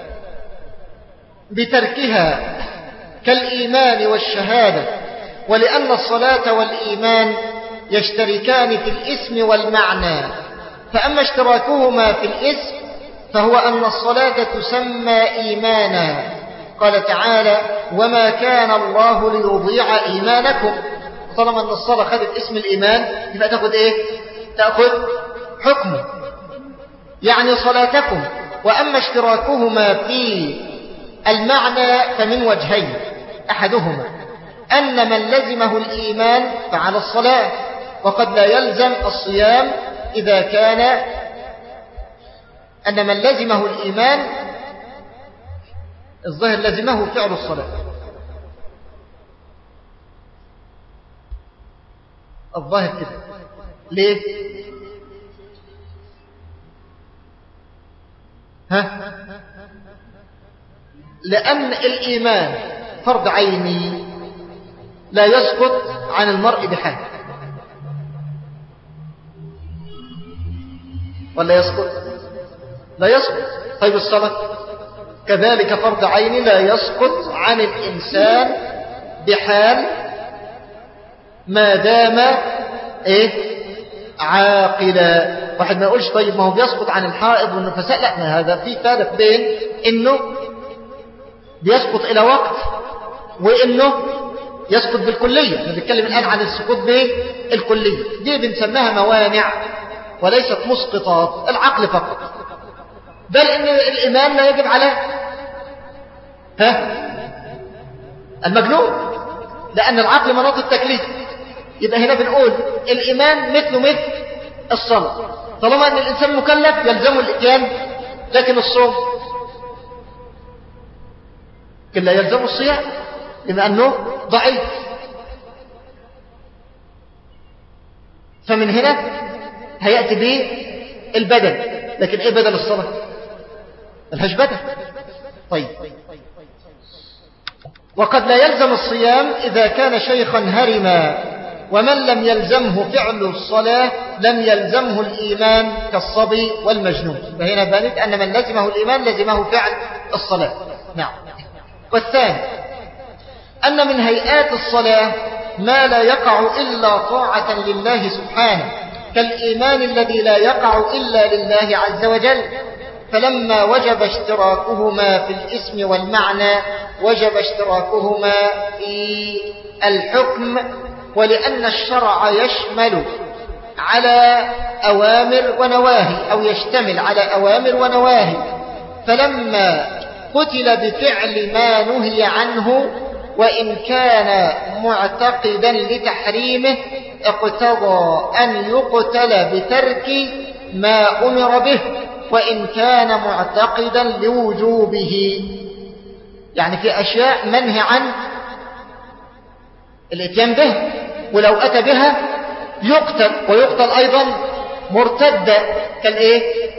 بتركها كالإيمان والشهادة، ولأن الصلاة والإيمان يشتركان في الاسم والمعنى، فأما اشتراكهما في الاسم فهو أن الصلاة تسمى إيمانا، قال تعالى وما كان الله ليضيع إيمانكم. طالما أن الصلاة خدت اسم الإيمان يبقى تأخذ إيه؟ تأخذ حكمه، يعني صلاتكم. وأما اشتراكهما في المعنى فمن وجهين، أحدهما أن من لزمه الإيمان فعلى الصلاة، وقد لا يلزم الصيام إذا كان أن من لزمه الإيمان الظاهر لزمه فعل الصلاة، الظاهر كده. ليه؟ لأن الإيمان فرض عيني لا يسقط عن المرء بحال، ولا يسقط؟ لا يسقط. طيب الصلاة كذلك فرض عيني لا يسقط عن الإنسان بحال ما دام عاقلا. واحد ما يقولش طيب ما هو بيسقط عن الحائض والنفساء، لا، ما هذا في فرق بين انه بيسقط الى وقت وانه يسقط بالكلية. احنا بنتكلم الان عن السقوط بالكلية، دي بنسميها موانع وليست مسقطات العقل فقط، بل ان الايمان لا يجب على المجنون، لان العقل مناط التكليف. يبقى هنا بنقول الايمان مثل الصلاة، طالما ان الانسان مكلف يلزمه الاتيان، لكن الصوم لا يلزمه الصيام بما انه ضعيف. فمن هنا هيأتي به البدل، لكن ايه بدل الصلاة؟ ملهاش بدل. طيب وقد لا يلزم الصيام إذا كان شيخا هرما، ومن لم يلزمه فعل الصلاة لم يلزمه الإيمان كالصبي والمجنون. فهنا بانت أن من لزمه الإيمان لزمه فعل الصلاة. نعم. والثاني أن من هيئات الصلاة ما لا يقع إلا طاعة لله سبحانه، كالإيمان الذي لا يقع إلا لله عز وجل، فلما وجب اشتراكهما في الاسم والمعنى وجب اشتراكهما في الحكم، ولأن الشرع يشمل على أوامر ونواهي أو يشتمل على أوامر ونواهي، فلما قتل بفعل ما نهي عنه وإن كان معتقدا لتحريمه اقتضى أن يقتل بترك ما أمر به وإن كان معتقدا لوجوبه. يعني في أشياء منهي عن الاتيان به، ولو أتى بها يقتل، ويقتل أيضا مرتدا كالإيه؟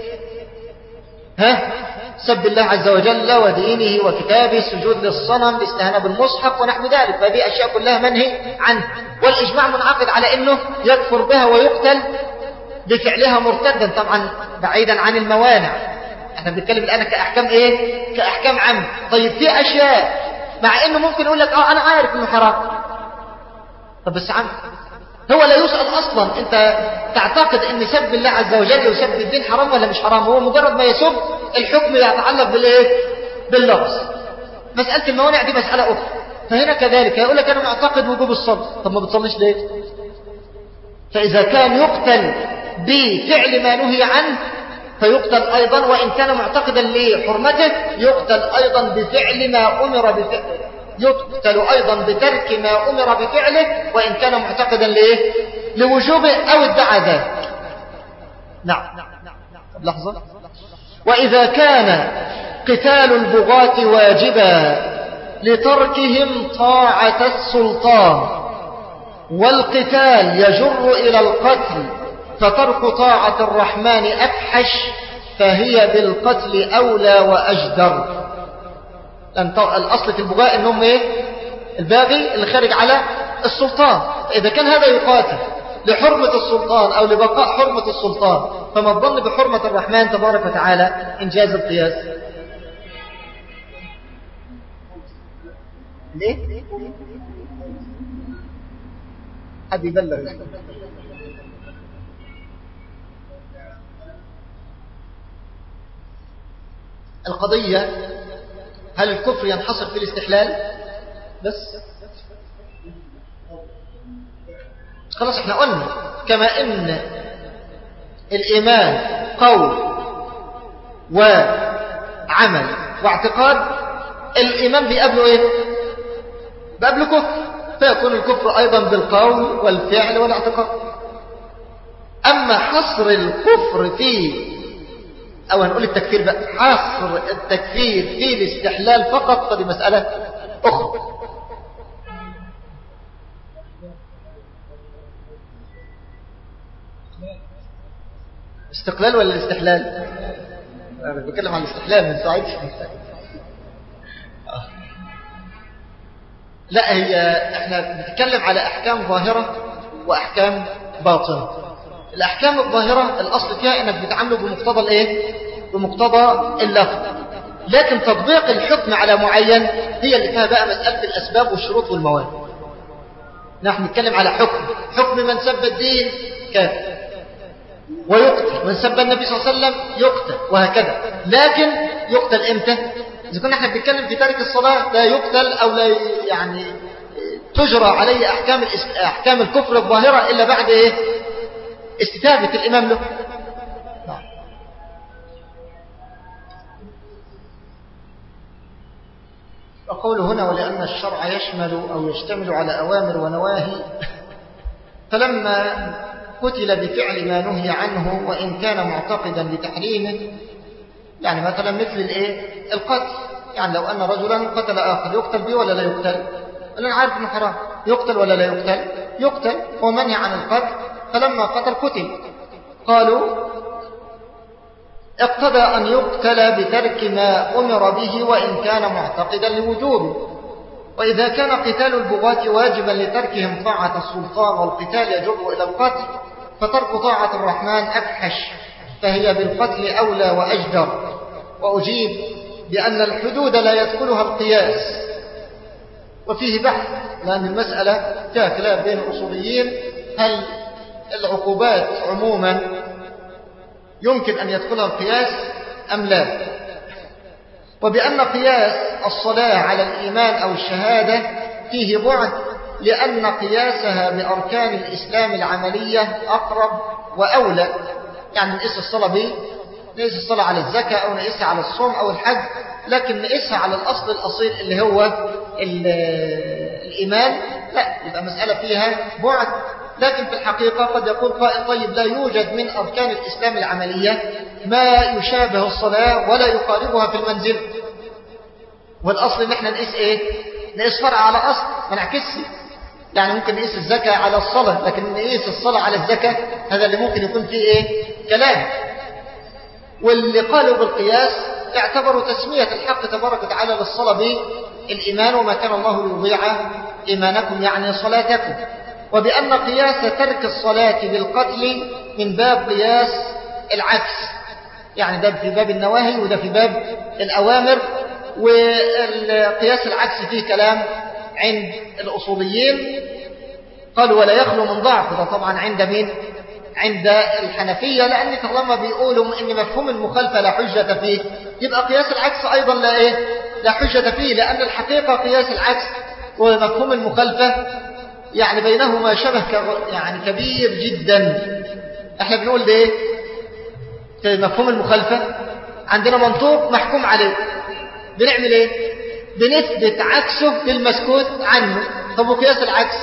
سب الله عز وجل ودينه وكتابه، السجود للصنم، الاستهانة بالمصحف ونحو ذلك. فهذه أشياء كلها منهي عنه، والإجماع منعقد على أنه يكفر بها ويقتل بفعلها مرتدا، طبعا بعيدا عن الموانع. احنا بنتكلم الآن كأحكام كأحكام عامة. طيب في أشياء مع أنه ممكن يقول لك أنا عارف أنه حرام، طب بس عم هو لا يسأل أصلا أنت تعتقد أن سب الله عز وجل وسب الدين حرام ولا مش حرام، هو مجرد ما يسب الحكم يتعلق باللفظ. مسألة الموانع دي مسألة أخرى. فهنا كذلك يقول لك أنا معتقد وجوب الصلاة، طب ما بتصليش ليه؟ فإذا كان يقتل بفعل ما نهي عنه فيقتل أيضا، وإن كان معتقدا لحرمته يقتل أيضا بفعل ما أمر بفعله، يقتل أيضا بترك ما أمر بفعله وإن كان معتقدا لوجوبه أو ادعى ذلك. نعم. لحظة. وإذا كان قتال البغاة واجبا لتركهم طاعة السلطان والقتال يجر إلى القتل فترك طاعة الرحمن أفحش فهي بالقتل أولى وأجدر. الأصل في البغاء أنهم الباغي اللي خارج على السلطان، إذا كان هذا يقاتل لحرمة السلطان أو لبقاء حرمة السلطان فما الظن بحرمة الرحمن تبارك وتعالى إنجاز القياس. ليه؟ حد يبلغ. القضية هل الكفر ينحصر في الاستحلال بس؟ خلاص احنا قلنا كما ان الإيمان قول وعمل واعتقاد، الإيمان بيقابله بيقابله كفر، فيكون الكفر أيضا بالقول والفعل والاعتقاد. أما حصر الكفر في أو هنقول التكفير بقى، حصر التكفير في الاستحلال فقط فدي مسألة أخرى. استقلال ولا الاستحلال؟ أنا بتكلم عن الاستحلال من ساعتش. لا، احنا بنتكلم على أحكام ظاهرة وأحكام باطنة. الأحكام الظاهرة الأصل فيها إنك بتعامله بمقتضى بمقتضى اللفظ، لكن تطبيق الحكم على معين هي اللي فيها بقى مسألة الأسباب والشروط والموانع. نحن نتكلم على حكم من سب الدين كافر ويقتل، من سب النبي صلى الله عليه وسلم يقتل، وهكذا. لكن يقتل إمتى؟ إذا كنا احنا بنتكلم في تارك الصلاة لا يقتل أو لا تجرى عليه أحكام الكفر الظاهرة إلا بعد استتابة الإمام له. أقول هنا ولأن الشرع يشمل أو يشتمل على أوامر ونواهي، فلما قتل بفعل ما نهي عنه وإن كان معتقدا بتحريمه، يعني مثلا مثل القتل، يعني لو أن رجلا قتل آخر يقتل به ولا لا يقتل؟ أنا عارف أنه حرام، يقتل ولا لا يقتل؟ يقتل، هو منهي عن القتل، فلما قتل قالوا اقتضى أن يقتل بترك ما أمر به وإن كان معتقدا لوجوبه. وإذا كان قتال البغاة واجبا لتركهم طاعة السلطان والقتال يجر إلى القتل فترك طاعة الرحمن أفحش فهي بالقتل أولى وأجدر. وأجيب بأن الحدود لا يدخلها القياس، وفيه بحث لأن المسألة فيها كلام بين الأصوليين هل العقوبات عموما يمكن أن يدخلها القياس أم لا، وبأن قياس الصلاة على الإيمان أو الشهادة فيه بعد، لأن قياسها بأركان الإسلام العملية أقرب وأولى. يعني نقيس الصلاة نقيس الصلاة على الزكاة أو نقيسها على الصوم أو الحج، لكن نقيسها على الأصل الأصيل اللي هو الإيمان لا، يبقى مسألة فيها بعد. لكن في الحقيقة قد يقول قائل طيب لا يوجد من أركان الإسلام العملية ما يشابه الصلاة ولا يقاربها في المنزل، والأصل إن احنا نقيس نقيس فرع على أصل ما نعكسش. يعني ممكن نقيس الزكاة على الصلاة، لكن نقيس الصلاة على الزكاة هذا اللي ممكن يكون فيه كلام. واللي قالوا بالقياس اعتبروا تسمية الحق تبارك وتعالى للصلاة بالإيمان وما كان الله ليضيع إيمانكم يعني صلاتكم، وبأن قياس ترك الصلاة بالقتل من باب قياس العكس، يعني ده في باب النواهي وده في باب الأوامر. والقياس العكس فيه كلام عند الأصوليين، قالوا ولا يخلو من ضعف، ده طبعا عند مين؟ عند الحنفية، لأن طالما بيقولوا إن مفهوم المخالفة لا حجة فيه، يبقى قياس العكس أيضا لا حجة فيه، لأن الحقيقة قياس العكس ومفهوم المخالفة يعني بينهما شبه يعني كبير جدا. احنا بنقول ده في مفهوم المخالفة عندنا منطوق محكوم عليه، بنعمل بنثبت عكسه للمسكوت عنه. طب وقياس العكس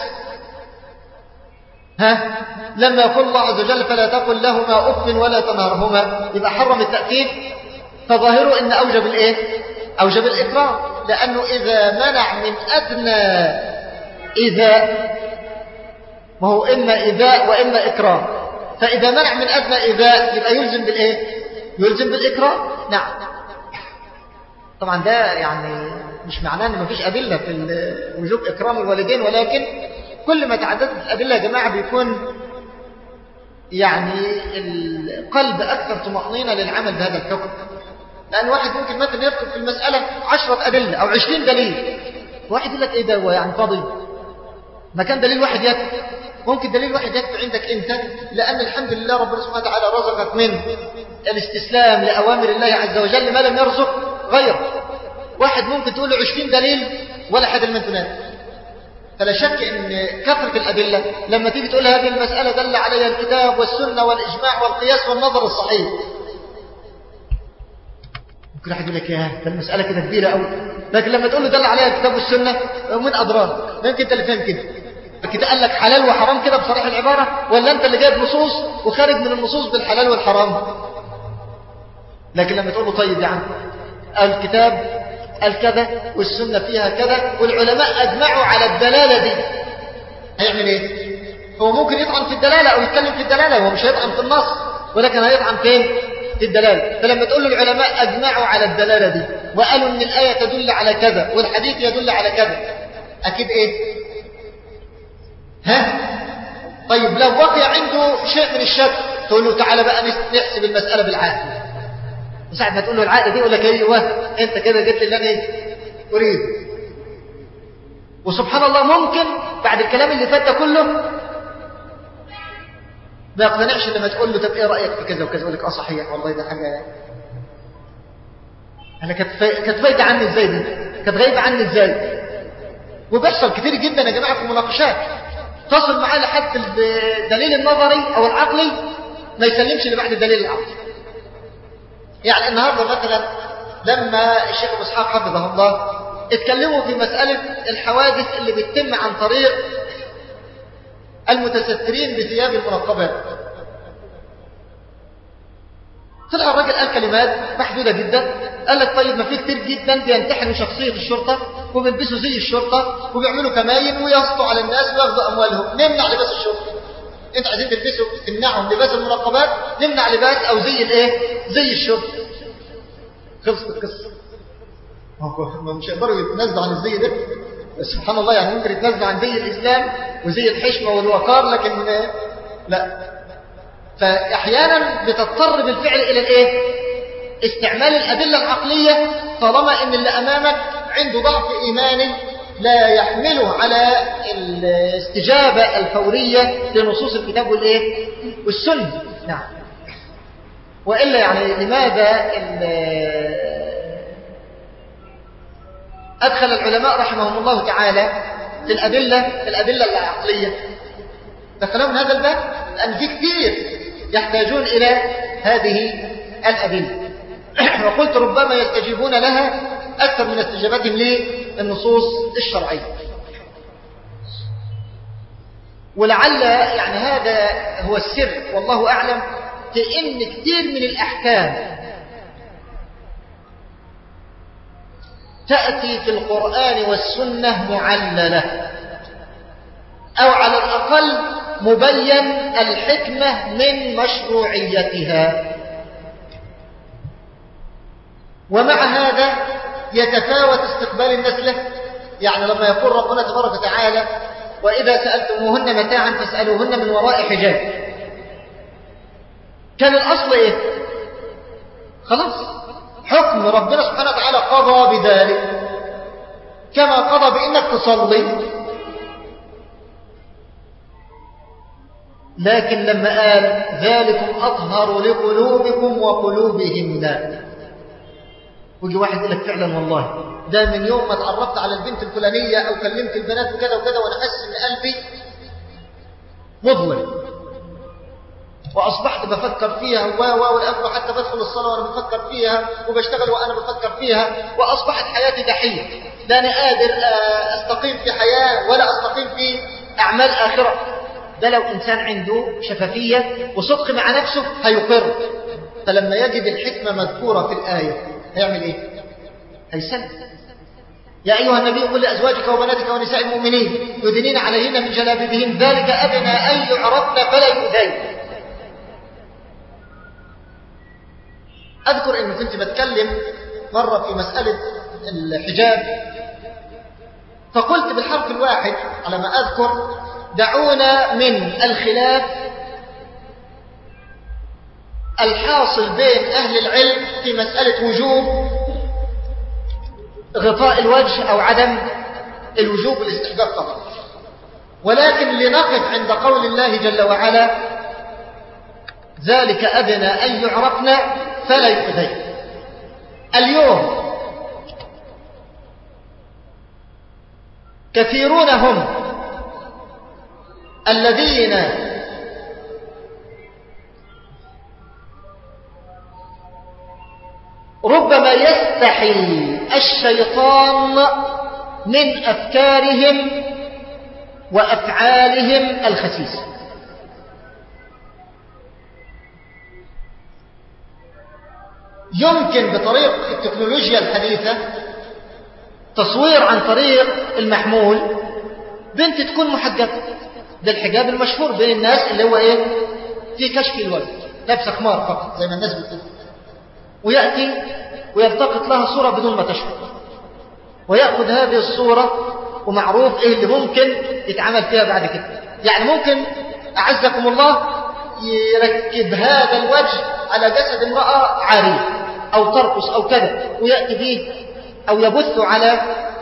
لما يقول الله عز وجل فلا تقل لهما أف ولا تنهرهما، يبقى حرم التأكيد، فظاهره إن أوجب الإكراه، لأنه إذا منع من أدنى ما هو إما إيذاء وإما إكرام، فإذا منع من أدنى إيذاء يبقى يلزم بالإيه؟ يلزم بالإكرام. نعم. طبعا ده يعني مش معناه أن مفيش أدلة في وجوب إكرام الوالدين، ولكن كل ما تعددت الأدلة يا جماعة بيكون يعني القلب أكثر طمأنينة للعمل بهذا الحكم. لأن واحد ممكن مثلا يذكر في المسألة 10 أدلة أو 20 دليل، واحد يقول لك إيه ده هو يعني فاضي، ما كان دليل واحد يكفي. ممكن دليل واحد يكفي عندك أنت، لأن الحمد لله ربنا سبحانه وتعالى رزقك من الاستسلام لأوامر الله عز وجل ما لم يرزق غيره. واحد ممكن تقول له 20 دليل ولا حد من تنال. فلا شك أن كثرة الأدلة لما تيجي تقول هذه المسألة دل عليها الكتاب والسنة والإجماع والقياس والنظر الصحيح، ممكن واحد يقول لك يا المسألة كده كبيرة أوي، لكن لما تقول له دل عليها الكتاب والسنة من أضرار، ممكن أنت اللي فاهم كده. الكتاب قال لك حلال وحرام كده بصريح العبارة، ولا أنت اللي جايب نصوص وخارج من النصوص بالحلال والحرام؟ لكن لما تقول له طيب يا عم الكتاب قال كذا والسنة فيها كذا والعلماء أجمعوا على الدلالة دي، هيعمل إيه؟ هو ممكن يطعن في الدلالة أو يتكلم في الدلالة، هو مش هيطعن في النص، ولكن هيطعن فين؟ في الدلالة. فلما تقول له العلماء أجمعوا على الدلالة دي وقالوا أن الآية تدل على كذا والحديث يدل على كذا، أكيد إيه؟ ها؟ طيب لو بقي عنده شيء من الشك تقول له تعالى بقى نحسب المسألة بالعقل. وساعة ما تقول له العقل دي يقول لك ايوه انت كده جبت اللي انا اريد. وسبحان الله ممكن بعد الكلام اللي فات ده كله ما يقتنعش لما تقول له طب ايه رايك في كذا وكذا، يقول لك صحيح والله ده حاجه انا كانت فايده عني ازاي دي، كانت غايبه عني ازاي. وبيحصل كتير جدا يا جماعه في المناقشات تصل معاه لحد الدليل النظري او العقلي ما يسلمش اللي بعد الدليل العقلي. يعني النهارده مثلا لما الشيخ ابو اسحاق حفظه الله اتكلموا في مساله الحوادث اللي بتتم عن طريق المتسترين بثياب المنقبات، طلع الراجل قال كلمات محدوده جدا، قال لك طيب ما في كتير جدا بينتحلوا شخصيه الشرطه وبيلبسوا زي الشرطه وبيعملوا كماين ويسطوا على الناس وياخذوا اموالهم، نمنع لباس الشرطه. انتوا عايزين تلبسوا تمنعهم لباس المنقبات، نمنع لباس او زي الايه؟ زي الشرطه. خلصت القصه. ما مش يقدروا يتنازلوا عن الزي ده، سبحان الله يعني ممكن يتنازلوا عن زي الاسلام وزي الحشمه والوقار، لكن لا. فاحيانا بتضطر بالفعل الى الايه؟ استعمال الادله العقليه طالما ان اللي امامك عنده ضعف ايماني لا يحمله على الاستجابة الفورية لنصوص الكتاب والإيه؟ والسنة. نعم. وإلا يعني لماذا أدخل العلماء رحمهم الله تعالى في الأدلة العقلية دخلهم هذا الباب؟ لأن في كثير يحتاجون إلى هذه الأدلة. وقلت ربما يستجيبون لها أكثر من استجابتهم للنصوص الشرعية. ولعل يعني هذا هو السر والله أعلم في إن كثير من الأحكام تأتي في القرآن والسنة معللة أو على الأقل مبين الحكمة من مشروعيتها، ومع هذا يتفاوت استقبال الناس له. يعني لما يقول ربنا تبارك وتعالى وإذا سألتموهن متاعا فاسألوهن من وراء حجاب، كان الأصل إيه؟ خلاص حكم ربنا سبحانه وتعالى قضى بذلك، كما قضى بإنك تصلي. لكن لما قال ذلكم أطهر لقلوبكم وقلوبهن، ويجي واحد يقول لك فعلا والله ده من يوم ما اتعرفت على البنت الفلانية أو كلمت البنات وكذا وكذا وأنا حاسس إن قلبي مظلم وأصبحت بفكر فيها والأب حتى بدخل الصلاة وأنا بفكر فيها وبشتغل وأنا بفكر فيها وأصبحت حياتي جحيم، لا أنا قادر أستقيم في حياة ولا أستقيم في أعمال آخرة. ده لو إنسان عنده شفافية وصدق مع نفسه هيقر. فلما يجد الحكمة مذكورة في الآية هيعمل إيه؟ هيسلم. يا أيها النبي قل لأزواجك وبناتك ونساء المؤمنين يدنين عليهن من جلابيبهن ذلك أدنى أن يعرفن فلا يؤذين. أذكر أني كنت بتكلم مرة في مسألة الحجاب، فقلت بالحرف الواحد على ما أذكر: دعونا من الخلاف الحاصل بين أهل العلم في مسألة وجوب غطاء الوجه أو عدم الوجوب والاستحباب فقط، ولكن لنقف عند قول الله جل وعلا: ذلك أدنى أن يعرفن فلا يؤذين. اليوم كثيرون هم الذين ربما يستحي الشيطان من أفكارهم وأفعالهم الخسيسة. يمكن بطريق التكنولوجيا الحديثة تصوير عن طريق المحمول بنت تكون محجبة، ده الحجاب المشهور بين الناس اللي هو ايه؟ في كشف الوجه، لابسه خمار فقط زي ما الناس بتقول، ويأتي ويلتقط لها صورة بدون ما تشعر، ويأخذ هذه الصورة ومعروف ايه اللي ممكن يتعمل فيها بعد كده. يعني ممكن أعزكم الله يركب هذا الوجه على جسد امرأة عارية أو ترقص أو كذا، ويأتي به أو يبث على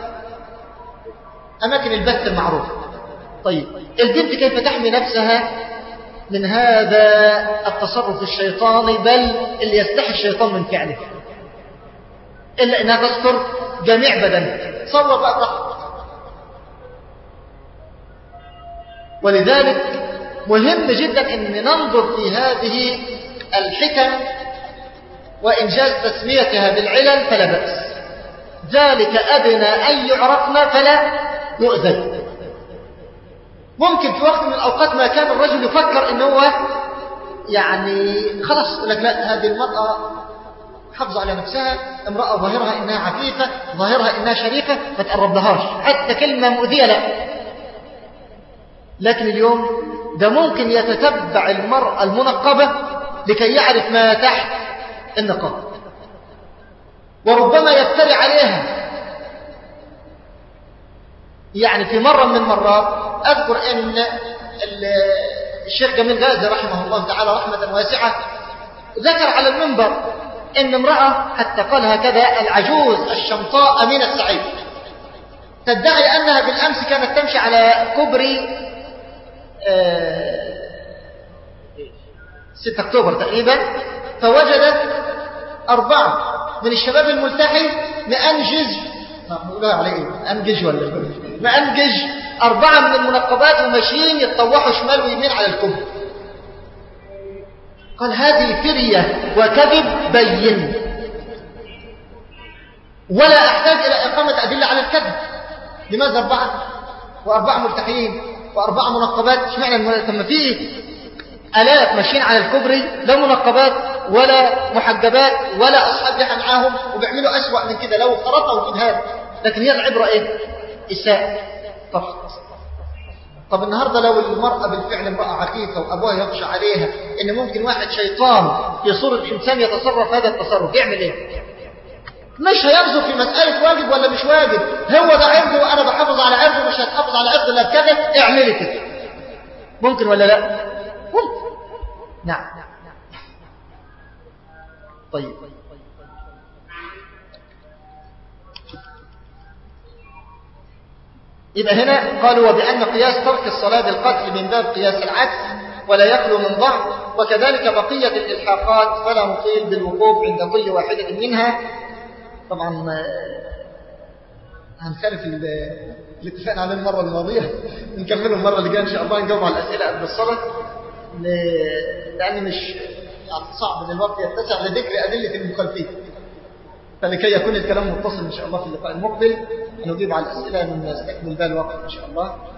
أماكن البث المعروفة. طيب البنت كيف تحمي نفسها من هذا التصرف الشيطاني، بل اللي يستحي الشيطان من فعله، إلا أنها تستر جميع بدنها؟ صور بقى براحتك. ولذلك مهم جدا أن ننظر في هذه الحكم وإنجاز تسميتها بالعلل فلا بأس. ذلك أدنى أن يعرفن فلا يؤذن. ممكن في وقت من الأوقات ما كان الرجل يفكر أنه يعني خلاص لك لا، هذه المرأة حافظ على نفسها، امرأة ظاهرها إنها عفيفة، ظاهرها إنها شريفة، ما تقرب لهاش حتى كلمة مؤذية لا. لكن اليوم ده ممكن يتتبع المرأة المنقبة لكي يعرف ما تحت النقاب، وربما يفتري عليها. يعني في مرة من المرات أذكر أن الشيخ جميل غازي رحمه الله تعالى رحمة واسعة ذكر على المنبر أن امرأة، حتى قال هكذا: العجوز الشمطاء أمينة السعيد، تدعي أنها بالأمس كانت تمشي على كوبري 6 أكتوبر تقريبا، فوجدت 4 من الشباب الملتحي مأنجج، نقولها عليه مأنجج ولا مأنجج 4 من المنقبات وماشيين يتطوحوا شمال ويمين على الكوبري. قال هذه فرية وكذب بين، ولا أحتاج إلى إقامة أدلة على الكذب. لماذا 4 و4 ملتحيين و4 منقبات؟ اشمعنى لما فيه آلاف ماشيين على الكوبري لا منقبات ولا محجبات ولا أصحاب لحى معاهم وبيعملوا أسوأ من كده لو خرطوا في هذا؟ لكن هي العبرة إيه؟ إساءة فقط. طب النهاردة لو المرأة بالفعل امرأة عفيفة وأبوها يخشى عليها إن ممكن واحد شيطان في صورة إنسان يتصرف هذا التصرف، يعمل إيه؟ مش هيرزق في مسألة واجب ولا مش واجب، هو ده عرضه وأنا بحافظ على عرضه، مش هتحافظ على عرضه إلا بكذا، اعملي كده. ممكن ولا لا؟ ممكن. نعم. طيب يبقى هنا قالوا: وبأن قياس ترك الصلاة بالقتل من باب قياس العكس ولا يخلو من ضعف، وكذلك بقية الإلحاقات فلا نطيل بالوقوف عند كل واحدة منها. طبعا هنخالف اللي اتفقنا عليه المرة الماضية، نكمله المرة اللي جاية إن شاء الله، نجاوب على الأسئلة قبل الصلاة، لأن مش يعني صعب ان الوقت يتسع لذكر أدلة المخالفين، فلكي يكون الكلام متصل إن شاء الله في اللقاء المقبل نجيب على الأسئلة من نستكمل ذا الوقت إن شاء الله.